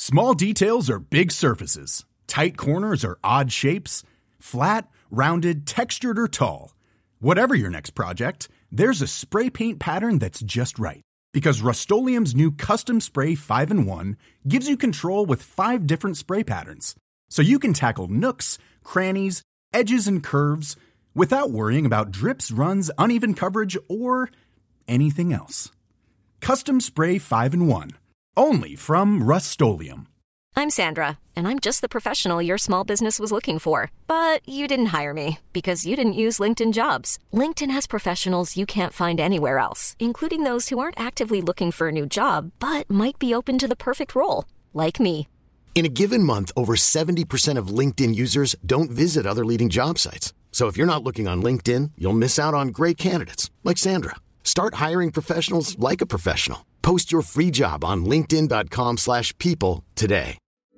Small details are big surfaces. Tight corners are odd shapes. Flat, rounded, textured, or tall. Whatever your next project, there's a spray paint pattern that's just right. Because Rust-Oleum's new Custom Spray 5-in-1 gives you control with 5 different spray patterns. So you can tackle nooks, crannies, edges, and curves without worrying about drips, runs, uneven coverage, or anything else. Custom Spray 5-in-1. Only from Rust-Oleum. I'm Sandra, and I'm just the professional your small business was looking for. But you didn't hire me because you didn't use LinkedIn Jobs. LinkedIn has professionals you can't find anywhere else, including those who aren't actively looking for a new job, but might be open to the perfect role, like me. In a given month, over 70% of LinkedIn users don't visit other leading job sites. So if you're not looking on LinkedIn, you'll miss out on great candidates like Sandra. Start hiring professionals like a professional. Post your free job on linkedin.com/people today.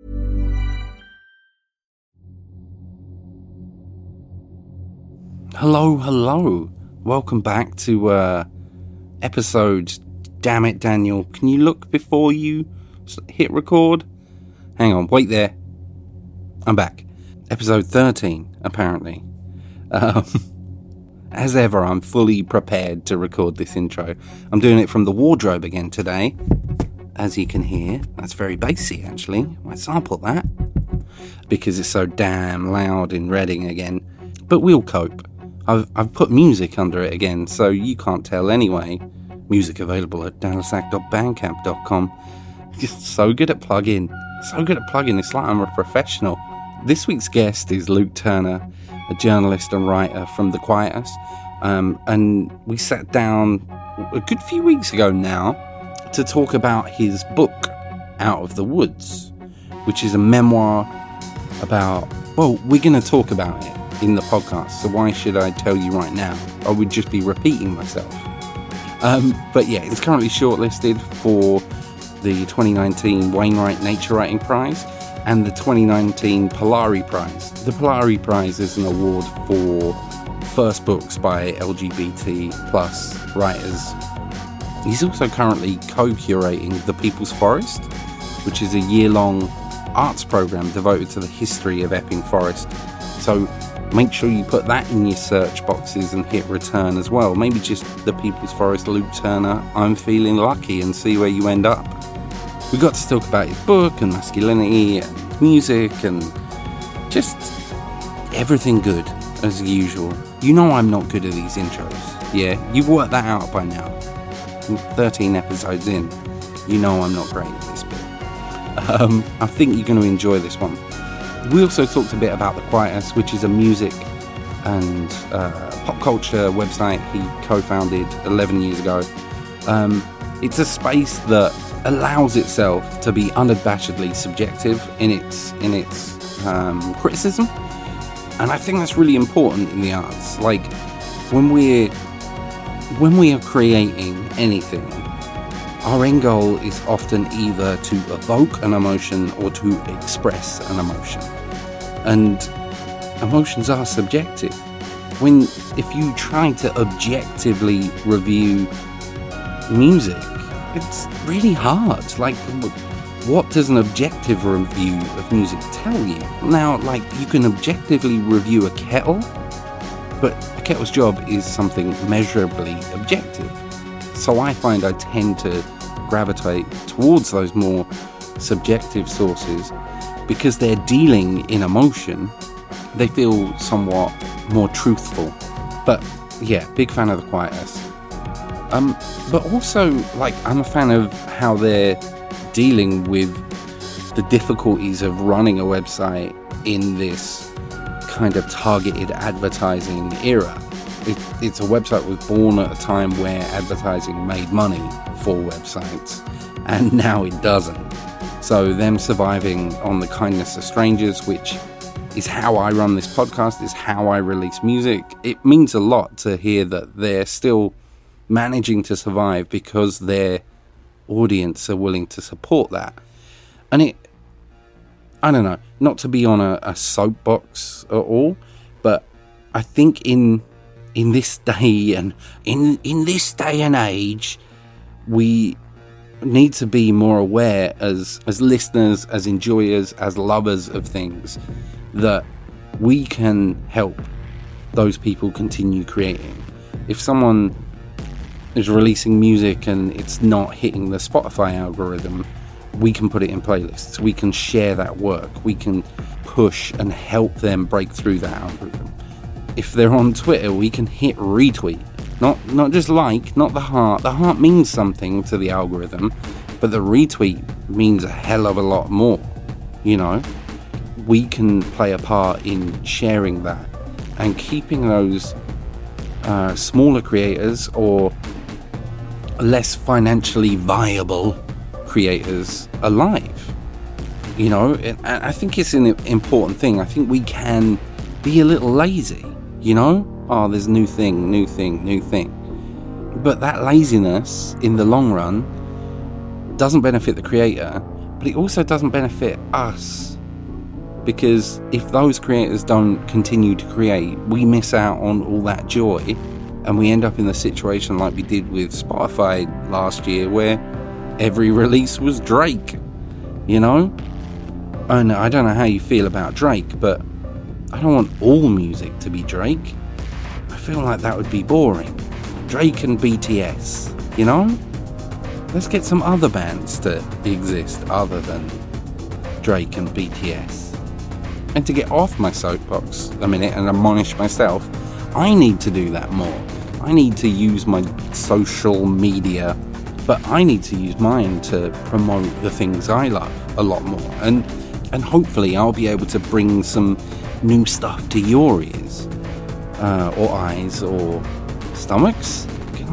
Hello. Welcome back to episode... Damn it, Daniel. Can you look before you hit record? Hang on, wait there. I'm back. Episode 13, apparently. As ever, I'm fully prepared to record this intro. I'm doing it from the wardrobe again today. As you can hear, that's very bassy actually. I sample that because it's so damn loud in Reading again. But we'll cope. I've put music under it again, so you can't tell anyway. Music available at dallasac.bandcamp.com. Just so good at plugging. It's like I'm a professional. This week's guest is Luke Turner, a journalist and writer from The Quietus. And we sat down a good few weeks ago now to talk about his book, Out of the Woods, which is a memoir about, well, we're going to talk about it in the podcast, so why should I tell you right now? I would just be repeating myself. But yeah, it's currently shortlisted for the 2019 Wainwright Nature Writing Prize and the 2019 Polari Prize. The Polari Prize is an award for first books by LGBT plus writers. He's also currently co-curating The People's Forest, which is a year-long arts program devoted to the history of Epping Forest. So make sure you put that in your search boxes and hit return as well. Maybe just The People's Forest, Luke Turner, I'm Feeling Lucky, and see where you end up. We got to talk about his book and masculinity and music and just everything good as usual. You know I'm not good at these intros. Yeah, you've worked that out by now. 13 episodes in, you know I'm not great at this bit. I think you're going to enjoy this one. We also talked a bit about The Quietus, which is a music and pop culture website he co-founded 11 years ago. It's a space that allows itself to be unabashedly subjective in its criticism, and I think that's really important in the arts. Like when we are creating anything, our end goal is often either to evoke an emotion or to express an emotion, and emotions are subjective. If you try to objectively review music, it's really hard. Like, what does an objective review of music tell you? Now, like, you can objectively review a kettle, but a kettle's job is something measurably objective. So I find I tend to gravitate towards those more subjective sources because they're dealing in emotion. They feel somewhat more truthful. But yeah, big fan of The Quietus. But also, like, I'm a fan of how they're dealing with the difficulties of running a website in this kind of targeted advertising era. It's a website that was born at a time where advertising made money for websites, and now it doesn't. So them surviving on the kindness of strangers, which is how I run this podcast, is how I release music. It means a lot to hear that they're still managing to survive because their audience are willing to support that. And I don't know, not to be on a soapbox at all, but I think in this day and in this day and age, we need to be more aware as listeners, as enjoyers, as lovers of things, that we can help those people continue creating. If someone is releasing music and it's not hitting the Spotify algorithm, we can put it in playlists. We can share that work. We can push and help them break through that algorithm. If they're on Twitter, we can hit retweet. Not just like, not the heart. The heart means something to the algorithm, but the retweet means a hell of a lot more. You know, we can play a part in sharing that and keeping those smaller creators or less financially viable creators alive. You know, I think it's an important thing. I think we can be a little lazy, you know? Oh, there's new thing. But that laziness, in the long run, doesn't benefit the creator, but it also doesn't benefit us. Because if those creators don't continue to create, we miss out on all that joy, and we end up in the situation like we did with Spotify last year, where every release was Drake, you know? And I don't know how you feel about Drake, but I don't want all music to be Drake. I feel like that would be boring. Drake and BTS, you know? Let's get some other bands to exist other than Drake and BTS. And to get off my soapbox a minute and admonish myself, I need to do that more. I need to use my social media, but I need to use mine to promote the things I love a lot more. And hopefully I'll be able to bring some new stuff to your ears, or eyes, or stomachs.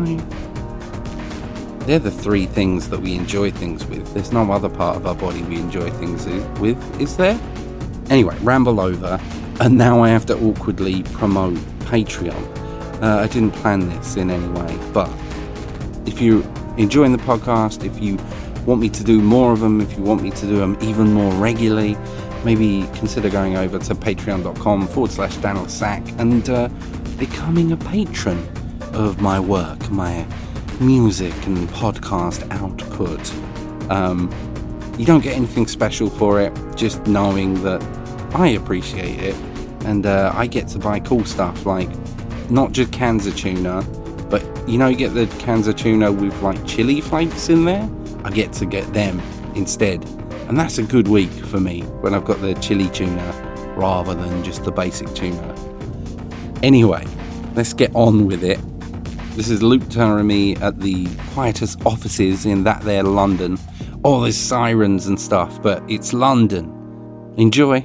They're the three things that we enjoy things with. There's no other part of our body we enjoy things with, is there? Anyway, ramble over, and now I have to awkwardly promote Patreon. I didn't plan this in any way, but if you're enjoying the podcast, if you want me to do more of them, if you want me to do them even more regularly, maybe consider going over to patreon.com/Daniel Sack and becoming a patron of my work, my music and podcast output. You don't get anything special for it, just knowing that I appreciate it, and I get to buy cool stuff, like not just cans of tuna, but you know, you get the cans of tuna with like chili flakes in there. I get to get them instead, and that's a good week for me when I've got the chili tuna rather than just the basic tuna. Anyway, let's get on with it. This is Luke Turner and me at the quietest offices in that there London. Oh, there's sirens and stuff, but it's London. Enjoy.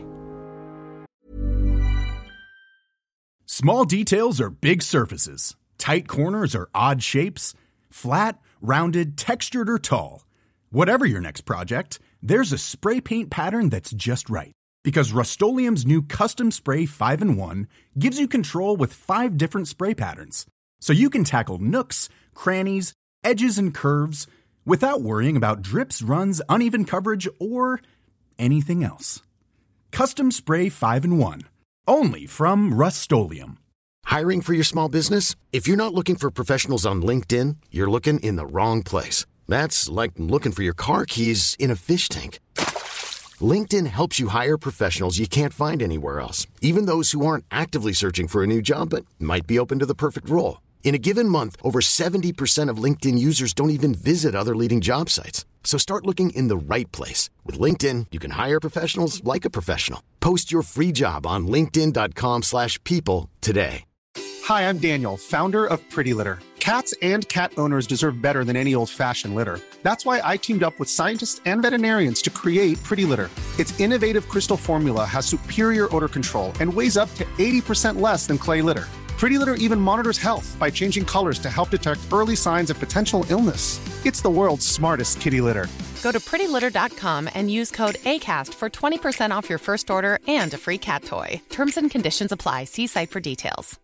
Small details are big surfaces. Tight corners are odd shapes. Flat, rounded, textured, or tall. Whatever your next project, there's a spray paint pattern that's just right. Because Rust-Oleum's new Custom Spray 5-in-1 gives you control with 5 different spray patterns. So you can tackle nooks, crannies, edges, and curves without worrying about drips, runs, uneven coverage, or anything else. Custom Spray 5-in-1. Only from Rust-Oleum. Hiring for your small business? If you're not looking for professionals on LinkedIn, you're looking in the wrong place. That's like looking for your car keys in a fish tank. LinkedIn helps you hire professionals you can't find anywhere else, even those who aren't actively searching for a new job but might be open to the perfect role. In a given month, over 70% of LinkedIn users don't even visit other leading job sites. So start looking in the right place. With LinkedIn, you can hire professionals like a professional. Post your free job on linkedin.com/people today. Hi, I'm Daniel, founder of Pretty Litter. Cats and cat owners deserve better than any old-fashioned litter. That's why I teamed up with scientists and veterinarians to create Pretty Litter. Its innovative crystal formula has superior odor control and weighs up to 80% less than clay litter. Pretty Litter even monitors health by changing colors to help detect early signs of potential illness. It's the world's smartest kitty litter. Go to prettylitter.com and use code ACAST for 20% off your first order and a free cat toy. Terms and conditions apply. See site for details.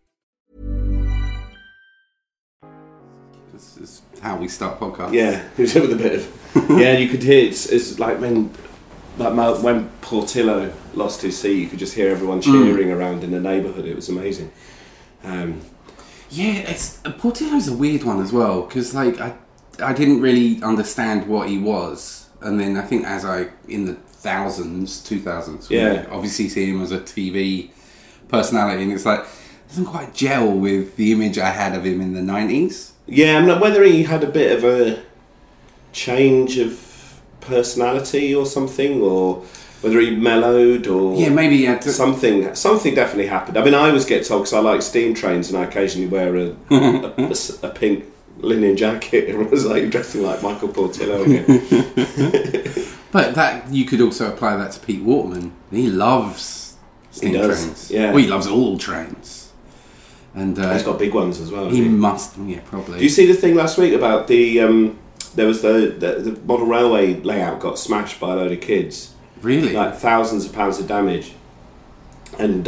This is how we start podcasts. Yeah, it was with a bit of... yeah, you could hear it's like when Portillo lost his seat, you could just hear everyone cheering around in the neighbourhood. It was amazing. Portillo's a weird one as well, because like I didn't really understand what he was, and then I think in the 2000s, Yeah. obviously see him as a TV personality, and it's like, it doesn't quite gel with the image I had of him in the 90s. Yeah, I'm not whether he had a bit of a change of personality or something, or whether he mellowed, or Yeah, maybe he had something definitely happened. I mean, I always get told, because I like steam trains and I occasionally wear a pink linen jacket, and it was like dressing like Michael Portillo again. But that you could also apply that to Pete Waterman. He loves steam trains. Yeah. Well, he loves all trains. And He's got big ones as well. he hasn't he? must, yeah, probably. Do you see the thing last week about the there was the model railway layout got smashed by a load of kids, Really? like thousands of pounds of damage, and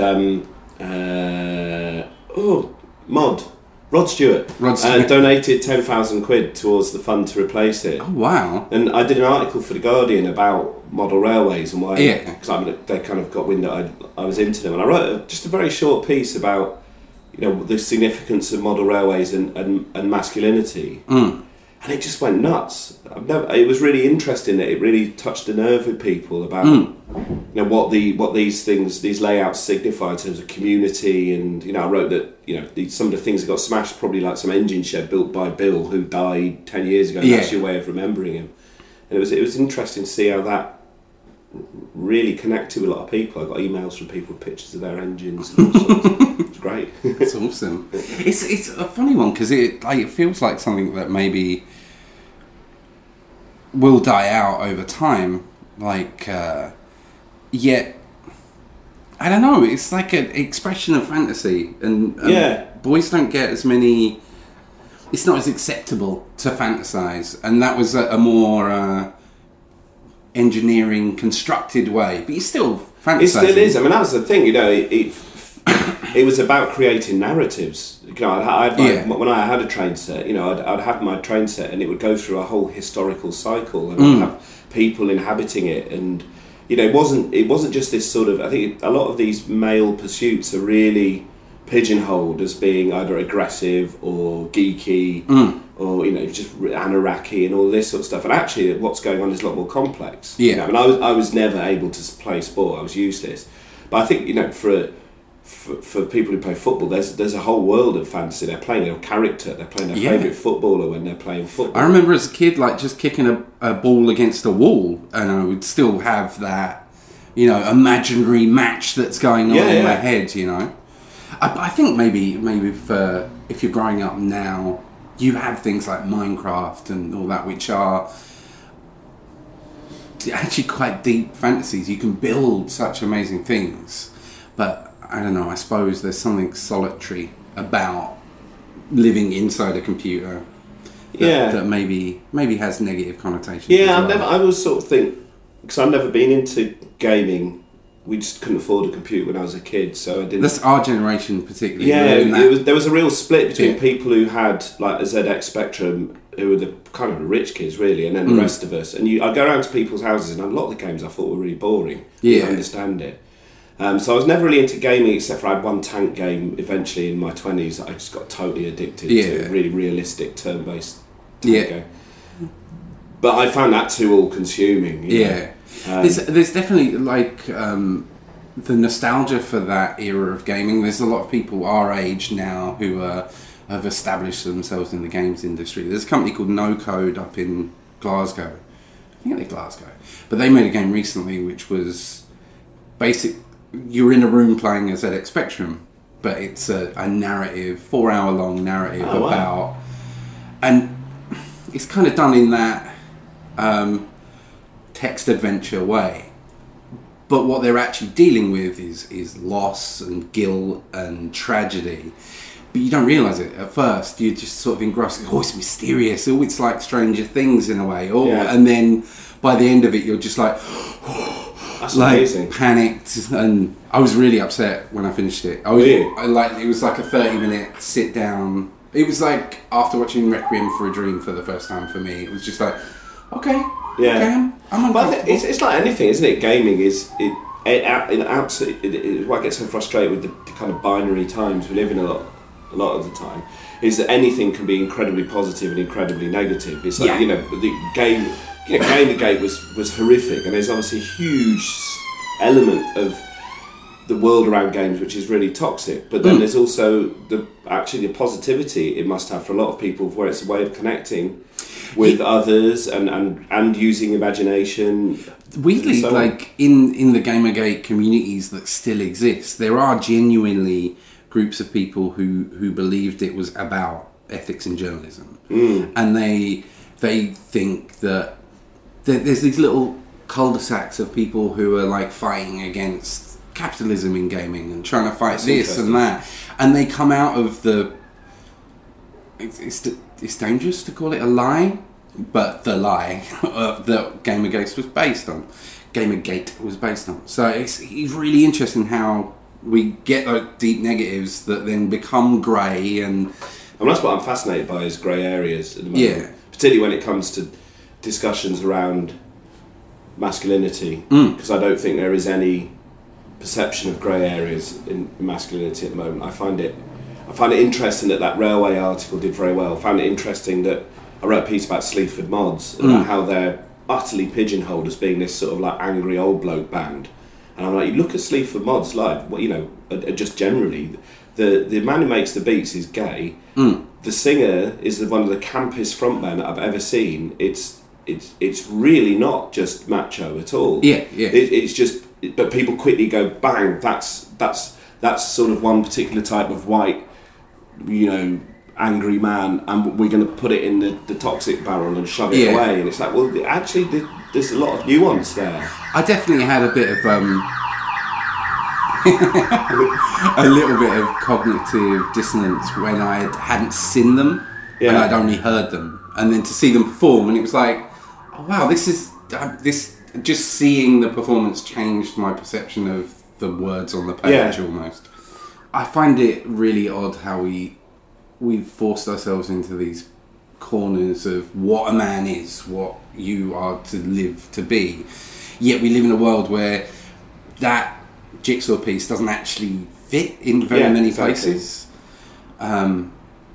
Rod Stewart donated 10,000 quid towards the fund to replace it. Oh, wow. And I did an article for The Guardian about model railways and why, Yeah. because they kind of got wind that I was into them, and I wrote just a very short piece about, you know, the significance of model railways and masculinity, and it just went nuts. It was really interesting that it really touched a nerve with people about you know what these layouts signify in terms of community, and you know I wrote that, you know, some of the things that got smashed, probably like some engine shed built by Bill, who died 10 years ago. Yeah. That's your way of remembering him. And it was interesting to see how that really connected with a lot of people. I got emails from people with pictures of their engines and all sorts. It's great. It's awesome. It's a funny one because it feels like something that maybe will die out over time. Yet I don't know. It's like an expression of fantasy, and Yeah. boys don't get as many. It's not as acceptable to fantasize, and that was a more engineering constructed way. But you still fantasizing. It still is. I mean, that was the thing. You know, it was about creating narratives. You know, when I had a train set, you know, I'd have my train set, and it would go through a whole historical cycle, and I'd have people inhabiting it, and you know, it wasn't just this sort of. I think a lot of these male pursuits are really pigeonholed as being either aggressive or geeky, or you know, just Anunnaki and all this sort of stuff. And actually, what's going on is a lot more complex. Yeah. You know, I mean, I was never able to play sport. I was useless. But I think, you know, for people who play football, there's a whole world of fantasy. They're playing a character. They're playing their favourite footballer when they're playing football. I remember as a kid, like, just kicking a ball against a wall, and I would still have that, you know, imaginary match that's going on in my head, you know. I think maybe if you're growing up now, you have things like Minecraft and all that, which are actually quite deep fantasies. You can build such amazing things, but I don't know, I suppose there's something solitary about living inside a computer that maybe has negative connotations. Yeah, as well. I always sort of think, because I've never been into gaming. We just couldn't afford a computer when I was a kid, so I didn't. That's our generation particularly. Yeah, there was a real split between people who had like a ZX Spectrum, who were the kind of the rich kids really, and then the rest of us. And I'd go around to people's houses, and a lot of the games I thought were really boring. Yeah, I understand it. So I was never really into gaming, except for I had one tank game eventually in my 20s that I just got totally addicted to, a really realistic turn-based tank game. But I found that too all-consuming. You know? There's definitely like the nostalgia for that era of gaming. There's a lot of people our age now who have established themselves in the games industry. There's a company called No Code up in Glasgow. I think they're Glasgow. But they made a game recently which was basic. You're in a room playing a ZX Spectrum, but it's a narrative, 4-hour long narrative about... And it's kind of done in that text adventure way. But what they're actually dealing with is loss and guilt and tragedy. But you don't realise it at first. You're just sort of engrossed. Oh, it's mysterious. Oh, it's like Stranger Things in a way. Oh, and then by the end of it, you're just like... That's amazing. Panicked, and I was really upset when I finished it. It was like a 30-minute sit down. It was like after watching Requiem for a Dream for the first time for me. It was just like, okay, I'm But it's like anything, isn't it? Gaming is why I get so frustrated with the kind of binary times we live in a lot of the time. is that anything can be incredibly positive and incredibly negative. It's like, the game, Gamergate was horrific, and there's obviously a huge element of the world around games which is really toxic, but then there's also the positivity it must have for a lot of people, where it's a way of connecting with others and using imagination. Weirdly, like in the Gamergate communities that still exist, there are genuinely groups of people who believed it was about ethics in journalism, and they think that there's these little cul-de-sacs of people who are like fighting against capitalism in gaming and trying to fight this and that, and they come out of it's dangerous to call it a lie, but the lie that Gamergate was based on. So it's really interesting how we get those deep negatives that then become grey, and that's what I'm fascinated by, is grey areas at the moment, particularly when it comes to discussions around masculinity, because I don't think there is any perception of grey areas in masculinity at the moment. I find it interesting that Railway article did very well. I found it interesting that I wrote a piece about Sleaford Mods, about how they're utterly pigeonholed as being this sort of like angry old bloke band. And I'm like, you look at Sleaford Mods live, just generally, the man who makes the beats is gay. The singer is one of the campest frontmen that I've ever seen. It's really not just macho at all. It's just, but people quickly go, bang, that's sort of one particular type of white, angry man, and we're going to put it in the toxic barrel and shove it away. And it's like, well, actually, there's a lot of nuance there. I definitely had a bit of a little bit of cognitive dissonance when I hadn't seen them and I'd only heard them, and then to see them perform, and it was like, oh, wow, this just seeing the performance changed my perception of the words on the page almost. I find it really odd how we've forced ourselves into these corners of what a man is, what you are to live to be. Yet we live in a world where that jigsaw piece doesn't actually fit in very many places. And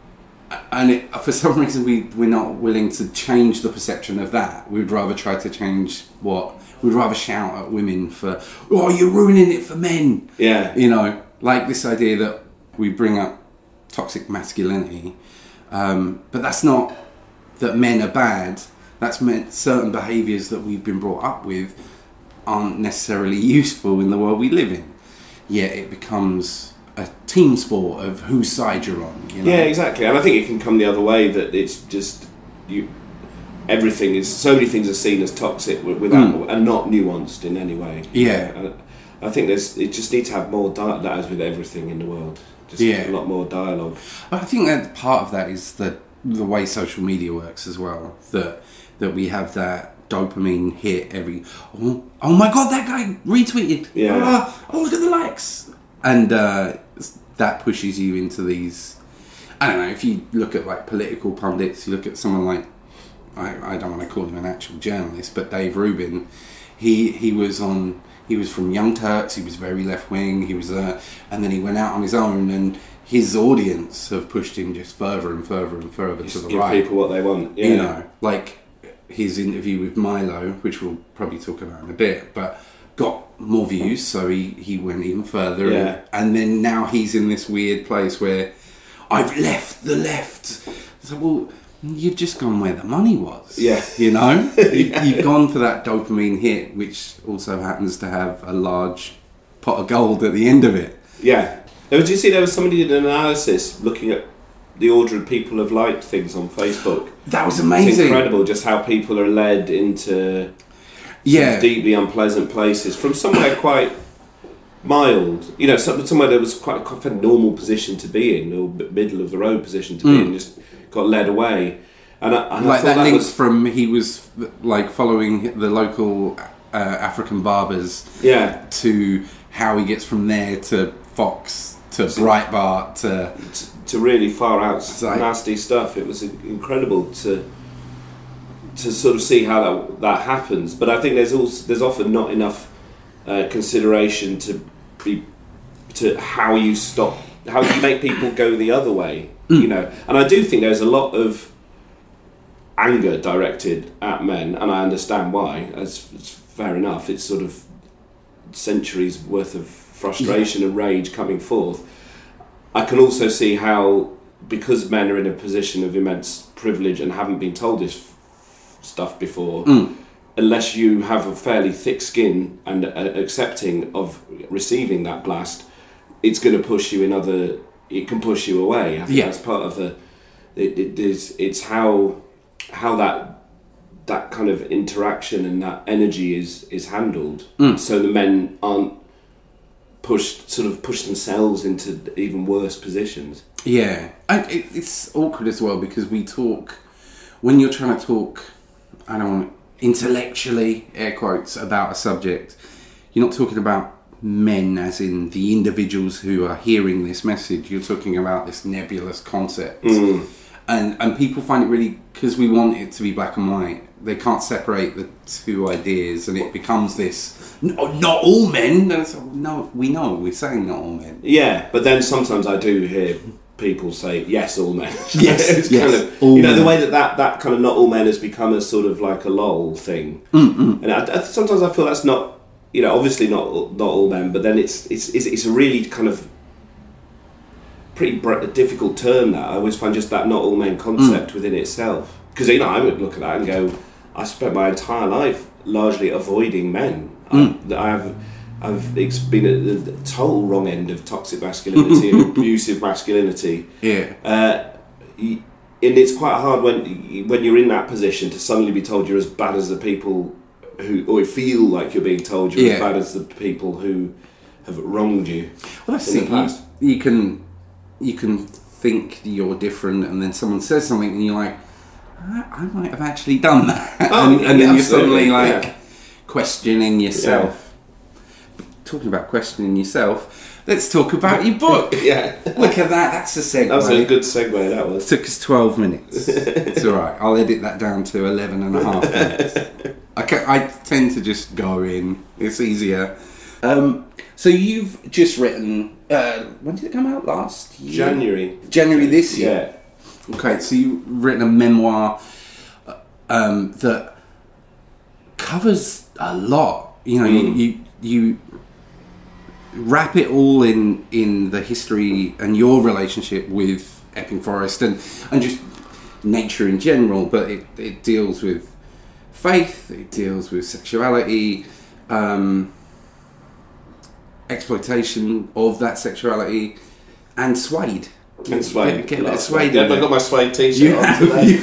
for some reason we're not willing to change the perception of that. We'd rather try to change we'd rather shout at women for, oh, you're ruining it for men. Like this idea that we bring up toxic masculinity, but that's not that men are bad. That's meant certain behaviours that we've been brought up with aren't necessarily useful in the world we live in. Yet it becomes a team sport of whose side you're on. Yeah, exactly. And I think it can come the other way, that it's just everything is, so many things are seen as toxic without and not nuanced in any way. Yeah. I think it just needs to have more dialogue, as with everything in the world. Just a lot more dialogue. I think that part of that is the way social media works as well. That we have that dopamine hit every, oh my god, that guy retweeted. Yeah. Oh, look at the likes. And that pushes you into these, I don't know, if you look at like political pundits, you look at someone like, I don't want to call him an actual journalist, but Dave Rubin, he was from Young Turks, he was very left-wing, and then he went out on his own, and his audience have pushed him just further and further and further to the right. Give people what they want. Yeah. Like his interview with Milo, which we'll probably talk about in a bit, but got more views, so he went even further. Yeah. And then now he's in this weird place where I've left the left. So, well, you've just gone where the money was. Yeah. You've gone for that dopamine hit, which also happens to have a large pot of gold at the end of it. Yeah. Now, did you see there was somebody did an analysis looking at the order of people have liked things on Facebook? That was amazing. It's incredible just how people are led into deeply unpleasant places from somewhere quite mild, somewhere that was quite a normal position to be in, or middle of the road position to be in, just got led away. And I like thought that link from, he was like following the local African barbers to how he gets from there to Fox to Breitbart to really far out nasty stuff. It was incredible to sort of see how that happens. But I think there's often not enough consideration to how you make people go the other way. you know. And I do think there's a lot of anger directed at men, and I understand why. It's fair enough. It's sort of centuries worth of frustration and rage coming forth. I can also see how, because men are in a position of immense privilege and haven't been told this stuff before, unless you have a fairly thick skin and accepting of receiving that blast, it's going to push you it can push you away. I think that's part of it's how that kind of interaction and that energy is handled, so the men aren't push themselves into even worse positions. Yeah, it's awkward as well, because when you're trying to talk, I don't want intellectually, air quotes, about a subject, you're not talking about men as in the individuals who are hearing this message. You're talking about this nebulous concept. And people find it really, because we want it to be black and white, they can't separate the two ideas, and it becomes this, not all men. And it's, no, we know, we're saying not all men. Yeah, but then sometimes I do hear people say, yes, all men. Yes, it's yes, kind of, all you know, men. the way that kind of not all men has become a sort of like a lol thing. And sometimes I feel that's not, you know, obviously not all men, but then it's a really kind of pretty difficult term that I always find, just that not all men concept within itself. Because, you know, I would look at that and go, I spent my entire life largely avoiding men. I've been at the total wrong end of toxic masculinity and abusive masculinity. Yeah. And it's quite hard when you're in that position to suddenly be told you're as bad as the people or feel like you're being told you're as bad as the people who have wronged you. Well, that's the thing. You can think you're different, and then someone says something, and you're like, I might have actually done that. And then you're suddenly like questioning yourself. Yeah. Talking about questioning yourself, let's talk about your book. Yeah. Look at that. That's a segue. That was a good segue, that was. It took us 12 minutes. It's all right. I'll edit that down to 11 and a half minutes. I tend to just go in. It's easier. So you've just written... when did it come out? Last year? January this year? Yeah. Okay, so you've written a memoir that covers a lot. You know, you wrap it all in the history and your relationship with Epping Forest and just nature in general, but it deals with faith, it deals with sexuality, exploitation of that sexuality, and Suede. And Suede. Get that Suede. Yeah, I got my Suede t-shirt on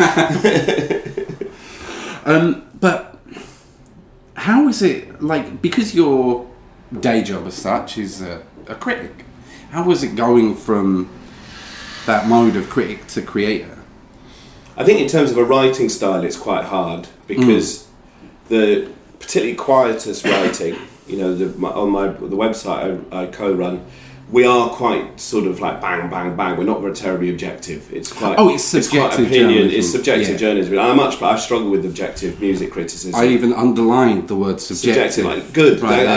today. But how is it, like, because your day job as such is a critic, how was it going from that mode of critic to creator? I think in terms of a writing style, it's quite hard, because the particularly quietist writing, you know, the website I co-run, we are quite sort of like bang, bang, bang. We're not very terribly objective. It's quite it's subjective opinion. journalism. It's subjective journalism. I struggle with objective music criticism. I even underlined the word subjective. Like, good. Right,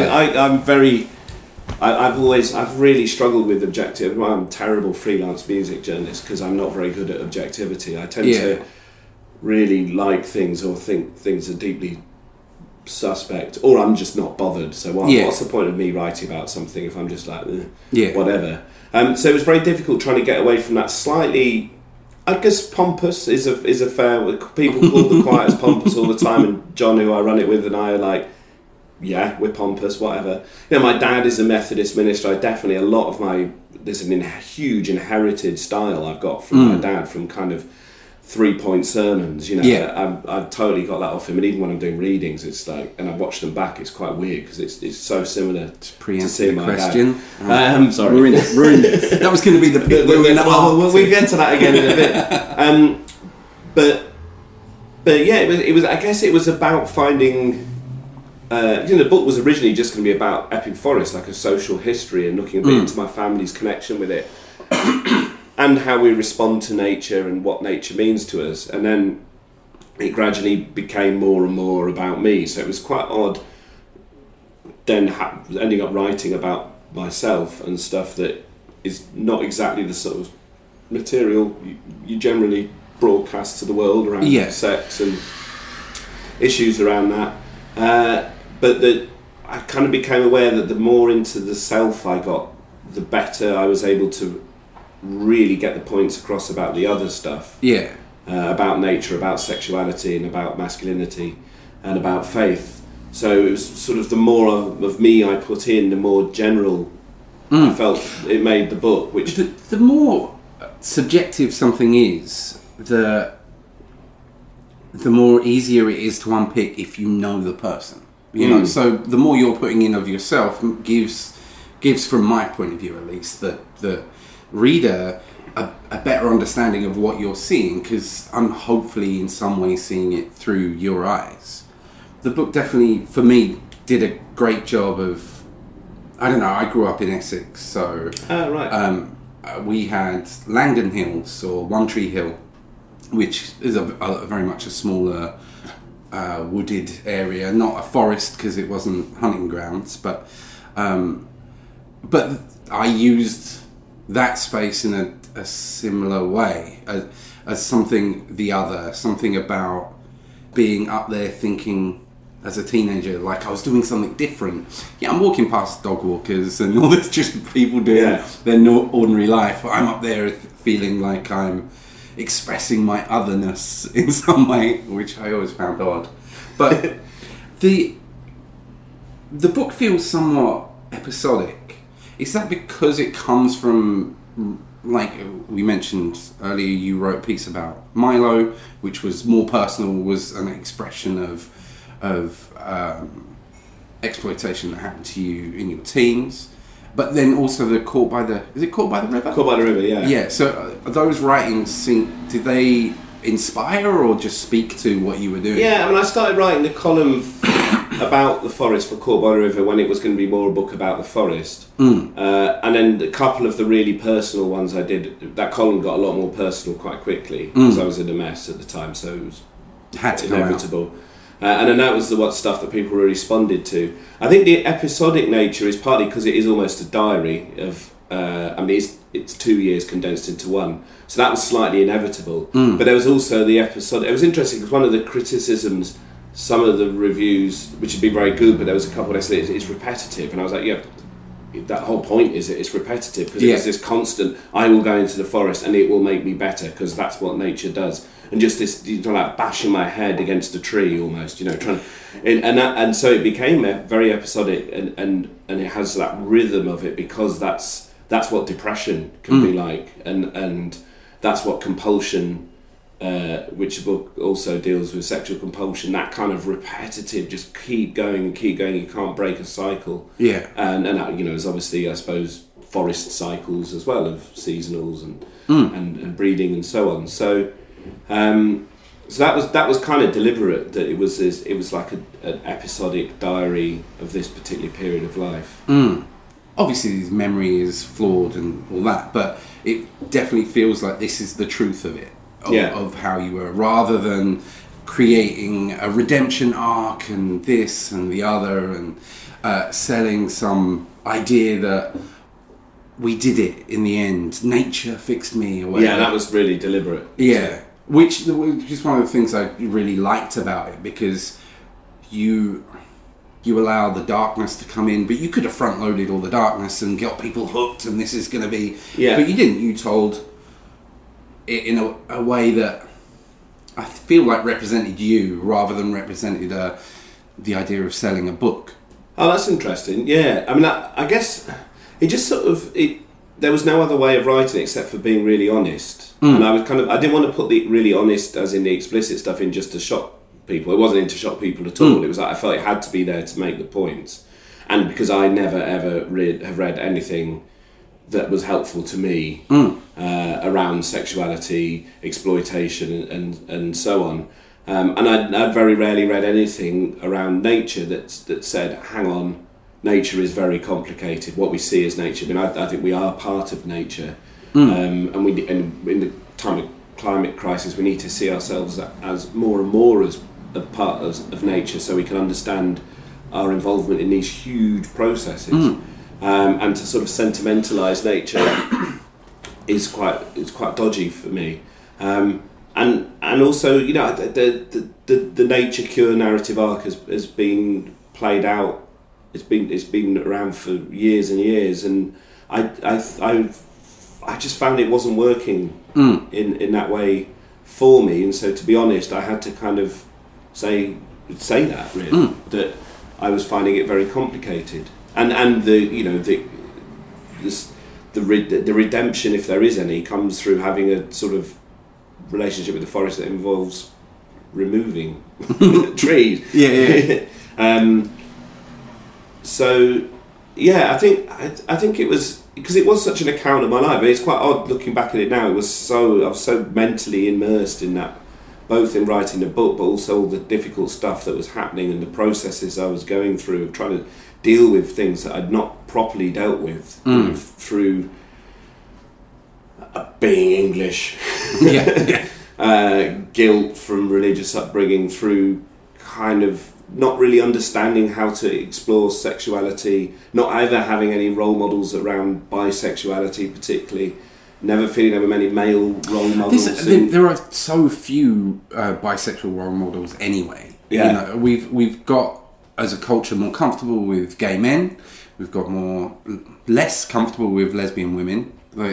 I've really struggled with objective. Well, I'm a terrible freelance music journalist because I'm not very good at objectivity. I tend to really like things or think things are deeply suspect, or I'm just not bothered. So what's the point of me writing about something if I'm just like whatever? So it was very difficult trying to get away from that slightly, I guess, pompous is a fair. People call the quietest pompous all the time, and John, who I run it with, and I are like, yeah, we're pompous, whatever. You know, my dad is a Methodist minister. There's a huge inherited style I've got from my dad, from kind of 3-point sermons, you know. I've totally got that off him, and even when I'm doing readings, it's like, and I've watched them back, it's quite weird because it's so similar to seeing my question. Dad. Sorry, ruined it. That was going to be the we'll get to that again in a bit. But yeah, it was. I guess it was about finding. The book was originally just going to be about Epping Forest, like a social history, and looking a bit into my family's connection with it. And how we respond to nature and what nature means to us. And then it gradually became more and more about me. So it was quite odd then ending up writing about myself and stuff that is not exactly the sort of material you generally broadcast to the world around sex and issues around that. But I kind of became aware that the more into the self I got, the better I was able to really get the points across about the other stuff. Yeah. About nature, about sexuality, and about masculinity, and about faith. So it was sort of the more of me I put in, the more general I felt it made the book. Which the more subjective something is, the more easier it is to unpick if you know the person. You know, so the more you're putting in of yourself gives, from my point of view at least, the reader a better understanding of what you're seeing, because I'm hopefully in some way seeing it through your eyes. The book definitely, for me, did a great job of, I don't know, I grew up in Essex, so we had Langdon Hills, or One Tree Hill, which is a very much a smaller wooded area, not a forest because it wasn't hunting grounds, but I used that space in a similar way as something about being up there thinking as a teenager like I was doing something different. Yeah, I'm walking past dog walkers and all this just people doing their ordinary life. I'm up there feeling like I'm expressing my otherness in some way, which I always found odd. But the book feels somewhat episodic. Is that because it comes from, like we mentioned earlier, you wrote a piece about Milo, which was more personal, was an expression of exploitation that happened to you in your teens, but then also the Caught by the River? Caught by the River, yeah. Yeah, so those writings, did they inspire or just speak to what you were doing? Yeah, I mean, I started writing the column about the forest for Caught by the River when it was going to be more a book about the forest. And then a couple of the really personal ones I did, that column got a lot more personal quite quickly because I was in a mess at the time, so it was inevitable. And then that was the stuff that people really responded to. I think the episodic nature is partly because it is almost a diary of, it's 2 years condensed into one. So that was slightly inevitable. But there was also the episode. It was interesting because one of the criticisms, some of the reviews, which had been very good, but there was a couple that said it's repetitive. And I was like, yeah, that whole point is it's repetitive because it's this constant, I will go into the forest and it will make me better because that's what nature does. And just this, like bashing my head against a tree almost, trying, and so it became very episodic, and it has that rhythm of it because that's what depression can be like, and that's what compulsion, which the book also deals with, sexual compulsion, that kind of repetitive, just keep going, you can't break a cycle. Yeah, and there's obviously, I suppose, forest cycles as well of seasonals and breeding and so on. So that was kind of deliberate, that it was like an episodic diary of this particular period of life. Obviously his memory is flawed and all that, but it definitely feels like this is the truth of it, of how you were, rather than creating a redemption arc and this and the other and selling some idea that we did it in the end, nature fixed me or whatever. Yeah, that was really deliberate. Yeah. Which is one of the things I really liked about it, because you allow the darkness to come in, but you could have front-loaded all the darkness and got people hooked, and this is going to be... Yeah. But you didn't. You told it in a way that I feel like represented you, rather than represented the idea of selling a book. Oh, that's interesting. Yeah. I mean, I guess it just sort of... There was no other way of writing it except for being really honest. And I didn't want to put the really honest, as in the explicit stuff, in just to shock people. It wasn't in to shock people at all. It was like I felt it had to be there to make the points. And because I never ever have read anything that was helpful to me around sexuality, exploitation and so on. And I'd very rarely read anything around nature that said, hang on, nature is very complicated. What we see is nature. I mean, I think we are part of nature, and in the time of climate crisis, we need to see ourselves as more and more as a part of nature, so we can understand our involvement in these huge processes, and to sort of sentimentalise nature is quite dodgy for me. And also, you know, the nature cure narrative arc has been played out. It's been around for years and years, and I just found it wasn't working in that way for me. And so, to be honest, I had to kind of say that really, that I was finding it very complicated, and the, you know, the redemption, if there is any, comes through having a sort of relationship with the forest that involves removing trees. So yeah, I think it was because it was such an account of my life. It's quite odd looking back at it now. I was so mentally immersed in that, both in writing the book, but also all the difficult stuff that was happening and the processes I was going through of trying to deal with things that I'd not properly dealt with through being English, guilt from religious upbringing, through kind of not really understanding how to explore sexuality, not either having any role models around bisexuality particularly, never feeling there were many male role models. There are so few bisexual role models anyway. Yeah. You know, we've got, as a culture, more comfortable with gay men. We've got less comfortable with lesbian women.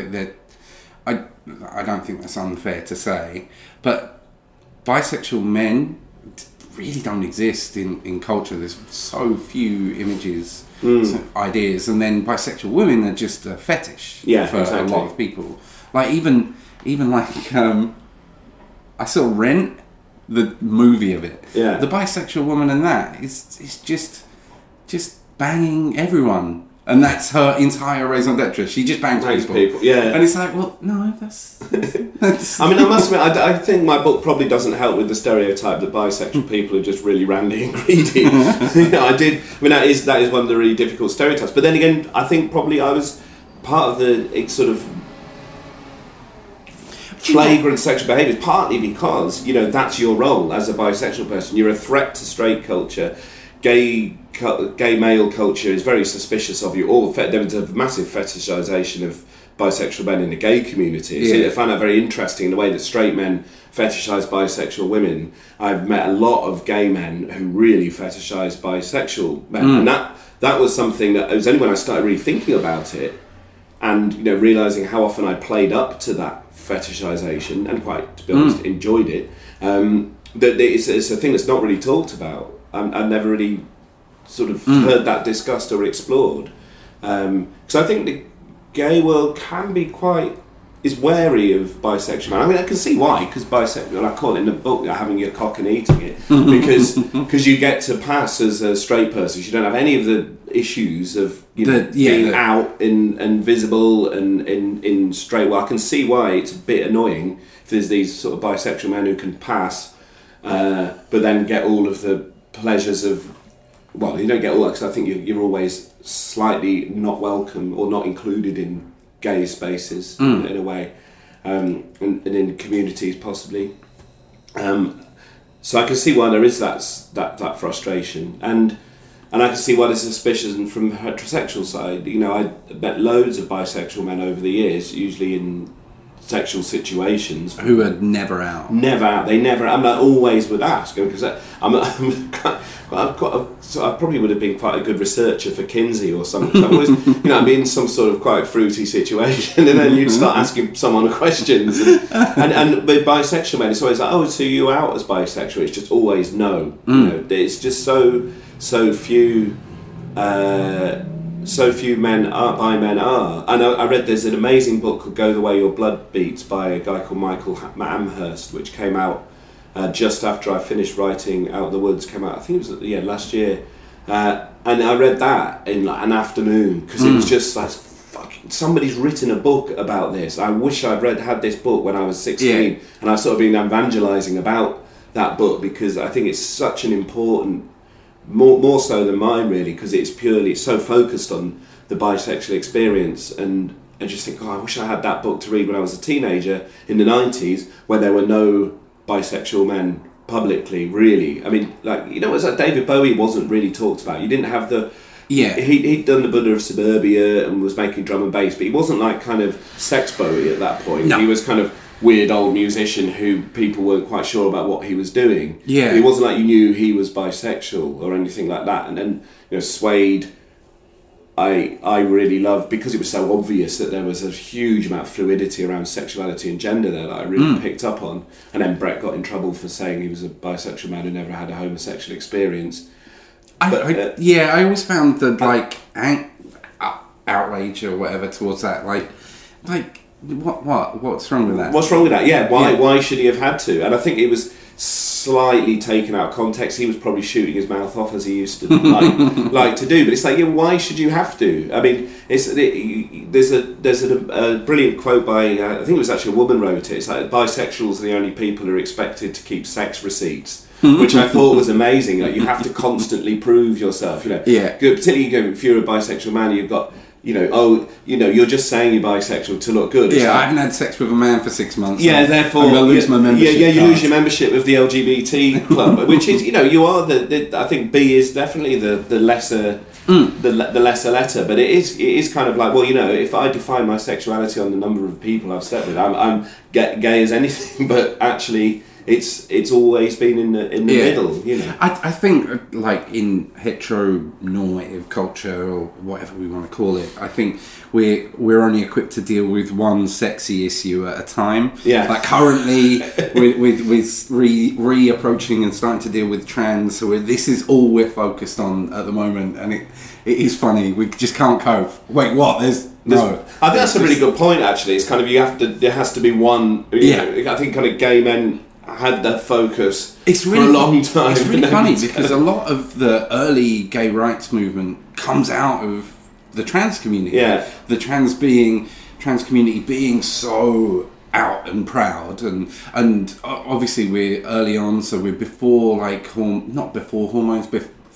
I don't think that's unfair to say, but bisexual men really don't exist in culture. There's so few images, ideas, and then bisexual women are just a fetish for a lot of people. Like even like I saw Rent, the movie of it. Yeah. The bisexual woman in that is just banging everyone. And that's her entire raison d'etre. She just bangs people. Yeah. And it's like, well, no, that's I mean, I must admit, I think my book probably doesn't help with the stereotype that bisexual people are just really randy and greedy. You know, that is one of the really difficult stereotypes. But then again, I think probably I was part of the sort of flagrant sexual behaviours, partly because, you know, that's your role as a bisexual person. You're a threat to straight culture. Gay male culture is very suspicious of you. There's a massive fetishisation of bisexual men in the gay community. Yeah. So I find that very interesting in the way that straight men fetishise bisexual women. I've met a lot of gay men who really fetishise bisexual men, and that was something that it was only when I started really thinking about it, and, you know, realising how often I played up to that fetishisation, and quite, to be honest, enjoyed it. That it's a thing that's not really talked about. I've never really sort of heard that discussed or explored. Because I think the gay world is wary of bisexual men. I mean, I can see why, because bisexual, I call it in the book, having your cock and eating it, because you get to pass as a straight person. You don't have any of the issues of being out and visible and in straight. Well, I can see why it's a bit annoying if there's these sort of bisexual men who can pass, but then get all of the pleasures of, well, you don't get all that, because I think you're always slightly not welcome or not included in gay spaces in a way, and in communities possibly. So I can see why there is that frustration, and I can see why there's suspicion from the heterosexual side. You know, I met loads of bisexual men over the years, usually in sexual situations, who are never out. They never. I mean, I always would ask, because I probably would have been quite a good researcher for Kinsey or something. So I always, you know, I'd be in some sort of quite fruity situation, and then you'd start asking someone questions. And with bisexual men, it's always like, oh, so you out as bisexual? It's just always no. You know, it's just so few. So few men are. And I read there's an amazing book called Go the Way Your Blood Beats by a guy called Michael Amherst, which came out just after I finished writing Out of the Woods. Came out, I think it was last year, and I read that in like an afternoon, because it was just like, fucking, somebody's written a book about this. I wish I'd had this book when I was 16, and I've sort of been evangelising about that book, because I think it's such an important, more so than mine really, because it's so focused on the bisexual experience. And I just think, I wish I had that book to read when I was a teenager in the 90s, where there were no bisexual men publicly, really. I mean, like, you know, it's like David Bowie wasn't really talked about. You didn't have the He'd done the Buddha of Suburbia and was making drum and bass, but he wasn't like kind of sex Bowie at that point. No. He was kind of weird old musician who people weren't quite sure about what he was doing. Yeah. It wasn't like you knew he was bisexual or anything like that. And then, Suede, I really loved, because it was so obvious that there was a huge amount of fluidity around sexuality and gender there that I really picked up on. And then Brett got in trouble for saying he was a bisexual man who never had a homosexual experience. I always found the outrage or whatever towards that, like what's wrong with that? What's wrong with that? Yeah, why should he have had to? And I think it was slightly taken out of context. He was probably shooting his mouth off as he used to like to do. But it's like, why should you have to? I mean, there's a brilliant quote by I think it was actually a woman wrote it. It's like, bisexuals are the only people who are expected to keep sex receipts. Which I thought was amazing. Like, you have to constantly prove yourself. Particularly if you're a bisexual man, you've got. You're just saying you're bisexual to look good. I haven't had sex with a man for 6 months. Therefore I'm going to lose my membership. You lose your membership of the LGBT club, which is, you are I think B is definitely the lesser, the lesser letter. But it is kind of like, if I define my sexuality on the number of people I've slept with, I'm gay as anything. But actually, it's always been in the middle, I think, like, in heteronormative culture, or whatever we want to call it, I think we're only equipped to deal with one sexy issue at a time. Yeah. Like, currently, with reapproaching and starting to deal with trans, so this is all we're focused on at the moment, and it is funny. We just can't cope. Wait, what? No. I think that's a really good point, actually. It's kind of, there has to be one. I think kind of gay men had that focus for a long time. It's really funny because a lot of the early gay rights movement comes out of the trans community. Yeah. The trans community being so out and proud, and obviously we're early on, so we're before, like, not before hormones,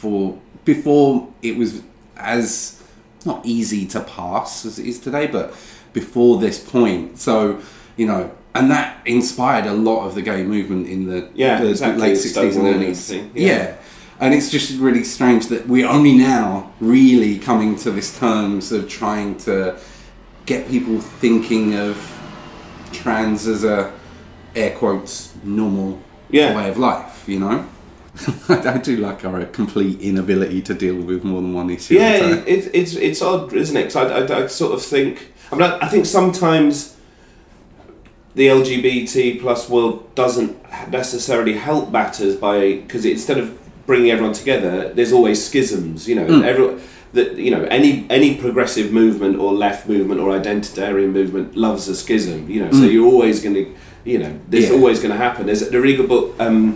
before it was as not easy to pass as it is today, but before this point. So, and that inspired a lot of the gay movement in the late 60s and early 70s. Yeah. And it's just really strange that we're only now really coming to this terms of trying to get people thinking of trans as a, air quotes, normal way of life, I do like our complete inability to deal with more than one issue. Yeah, it's odd, isn't it? 'Cause I sort of think... I think sometimes the LGBT plus world doesn't necessarily help matters because instead of bringing everyone together, there's always schisms. Any progressive movement or left movement or identitarian movement loves a schism. So you're always going to, there's always going to happen. There's a really good book.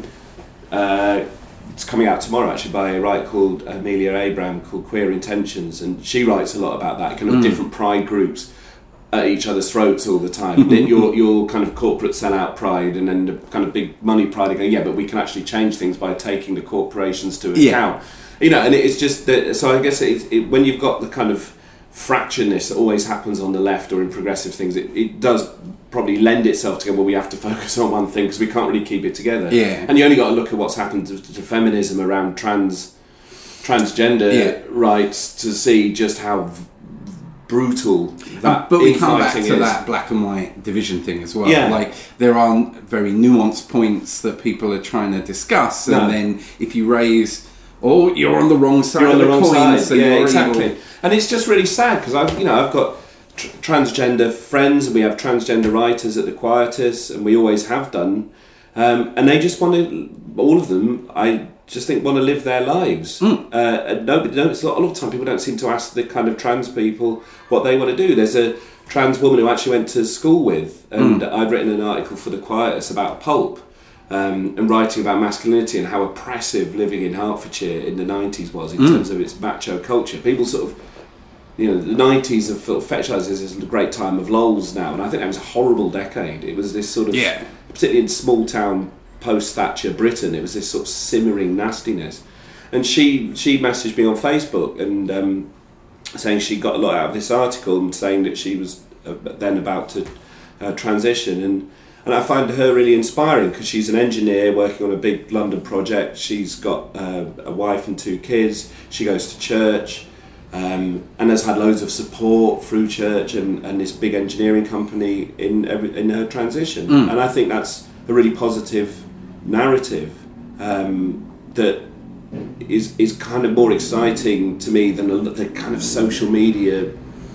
It's coming out tomorrow, actually, by a writer called Amelia Abraham, called Queer Intentions, and she writes a lot about that, kind of different pride groups at each other's throats all the time. Then your kind of corporate sellout pride, and then the kind of big money pride again. But we can actually change things by taking the corporations to account. And it's just that. So I guess when you've got the kind of fractureness that always happens on the left or in progressive things, it does probably lend itself to go, well, we have to focus on one thing because we can't really keep it together. Yeah. And you only got to look at what's happened to feminism around transgender rights to see just how brutal that but we come back to is. that black and white division thing as well. Yeah. Like, there are very nuanced points that people are trying to discuss, and then if you raise, you're on the wrong side of the coin, so you're exactly evil. And it's just really sad because I've got transgender friends, and we have transgender writers at the Quietus, and we always have done, and they just want to, all of them, I just think, want to live their lives. And a lot of time people don't seem to ask the kind of trans people what they want to do. There's a trans woman who I actually went to school with, and I'd written an article for the Quietus about pulp, and writing about masculinity and how oppressive living in Hertfordshire in the 90s was in terms of its macho culture. People sort of, the 90s have sort of fetishized this as a great time of lols now, and I think that was a horrible decade. It was this sort of, particularly in small town post-Thatcher Britain, it was this sort of simmering nastiness. And she messaged me on Facebook and saying she got a lot out of this article, and saying that she was then about to transition, and I find her really inspiring because she's an engineer working on a big London project. She's got a wife and 2 kids. She goes to church. and has had loads of support through church and this big engineering company in her transition. And I think that's a really positive narrative that is kind of more exciting to me than the kind of social media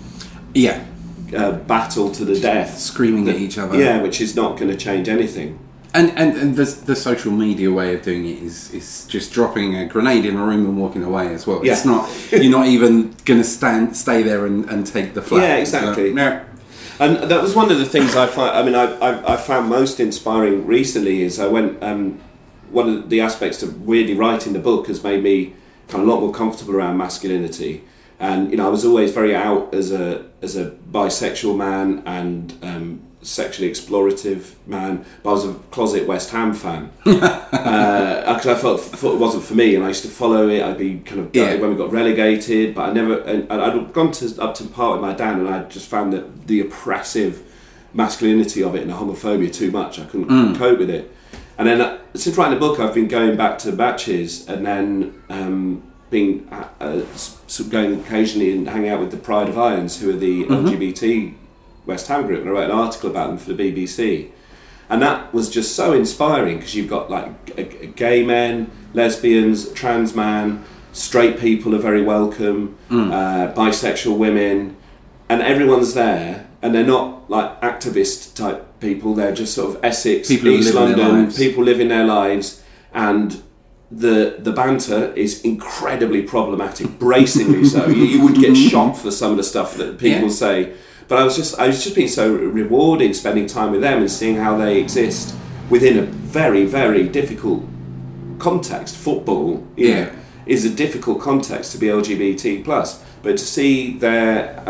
battle to the death, screaming at each other. Yeah, which is not going to change anything. And the social media way of doing it is just dropping a grenade in a room and walking away as well. Yeah. It's not, you're not even going to stay there and take the flak. Yeah, exactly. No. And that was one of the things I found most inspiring recently is I went, one of the aspects of weirdly writing the book has made me kind of a lot more comfortable around masculinity. And, I was always very out as a bisexual man and sexually explorative man, but I was a closet West Ham fan because I felt it wasn't for me, and I used to follow it. I'd be kind of gutted when we got relegated, but I never. And I'd gone up to part with my dad, and I just found that the oppressive masculinity of it and the homophobia too much. I couldn't cope with it, and then since writing the book, I've been going back to matches, and then being sort of going occasionally and hanging out with the Pride of Irons, who are the LGBT West Ham group, and I wrote an article about them for the BBC, and that was just so inspiring because you've got like gay men, lesbians, trans man, straight people are very welcome, bisexual women, and everyone's there, and they're not like activist type people, they're just sort of Essex, people East London, people living their lives, and the banter is incredibly problematic, bracingly so. You would get shot for some of the stuff that people say. But I was just being so rewarding spending time with them and seeing how they exist within a very, very difficult context. Football is a difficult context to be LGBT+. But to see their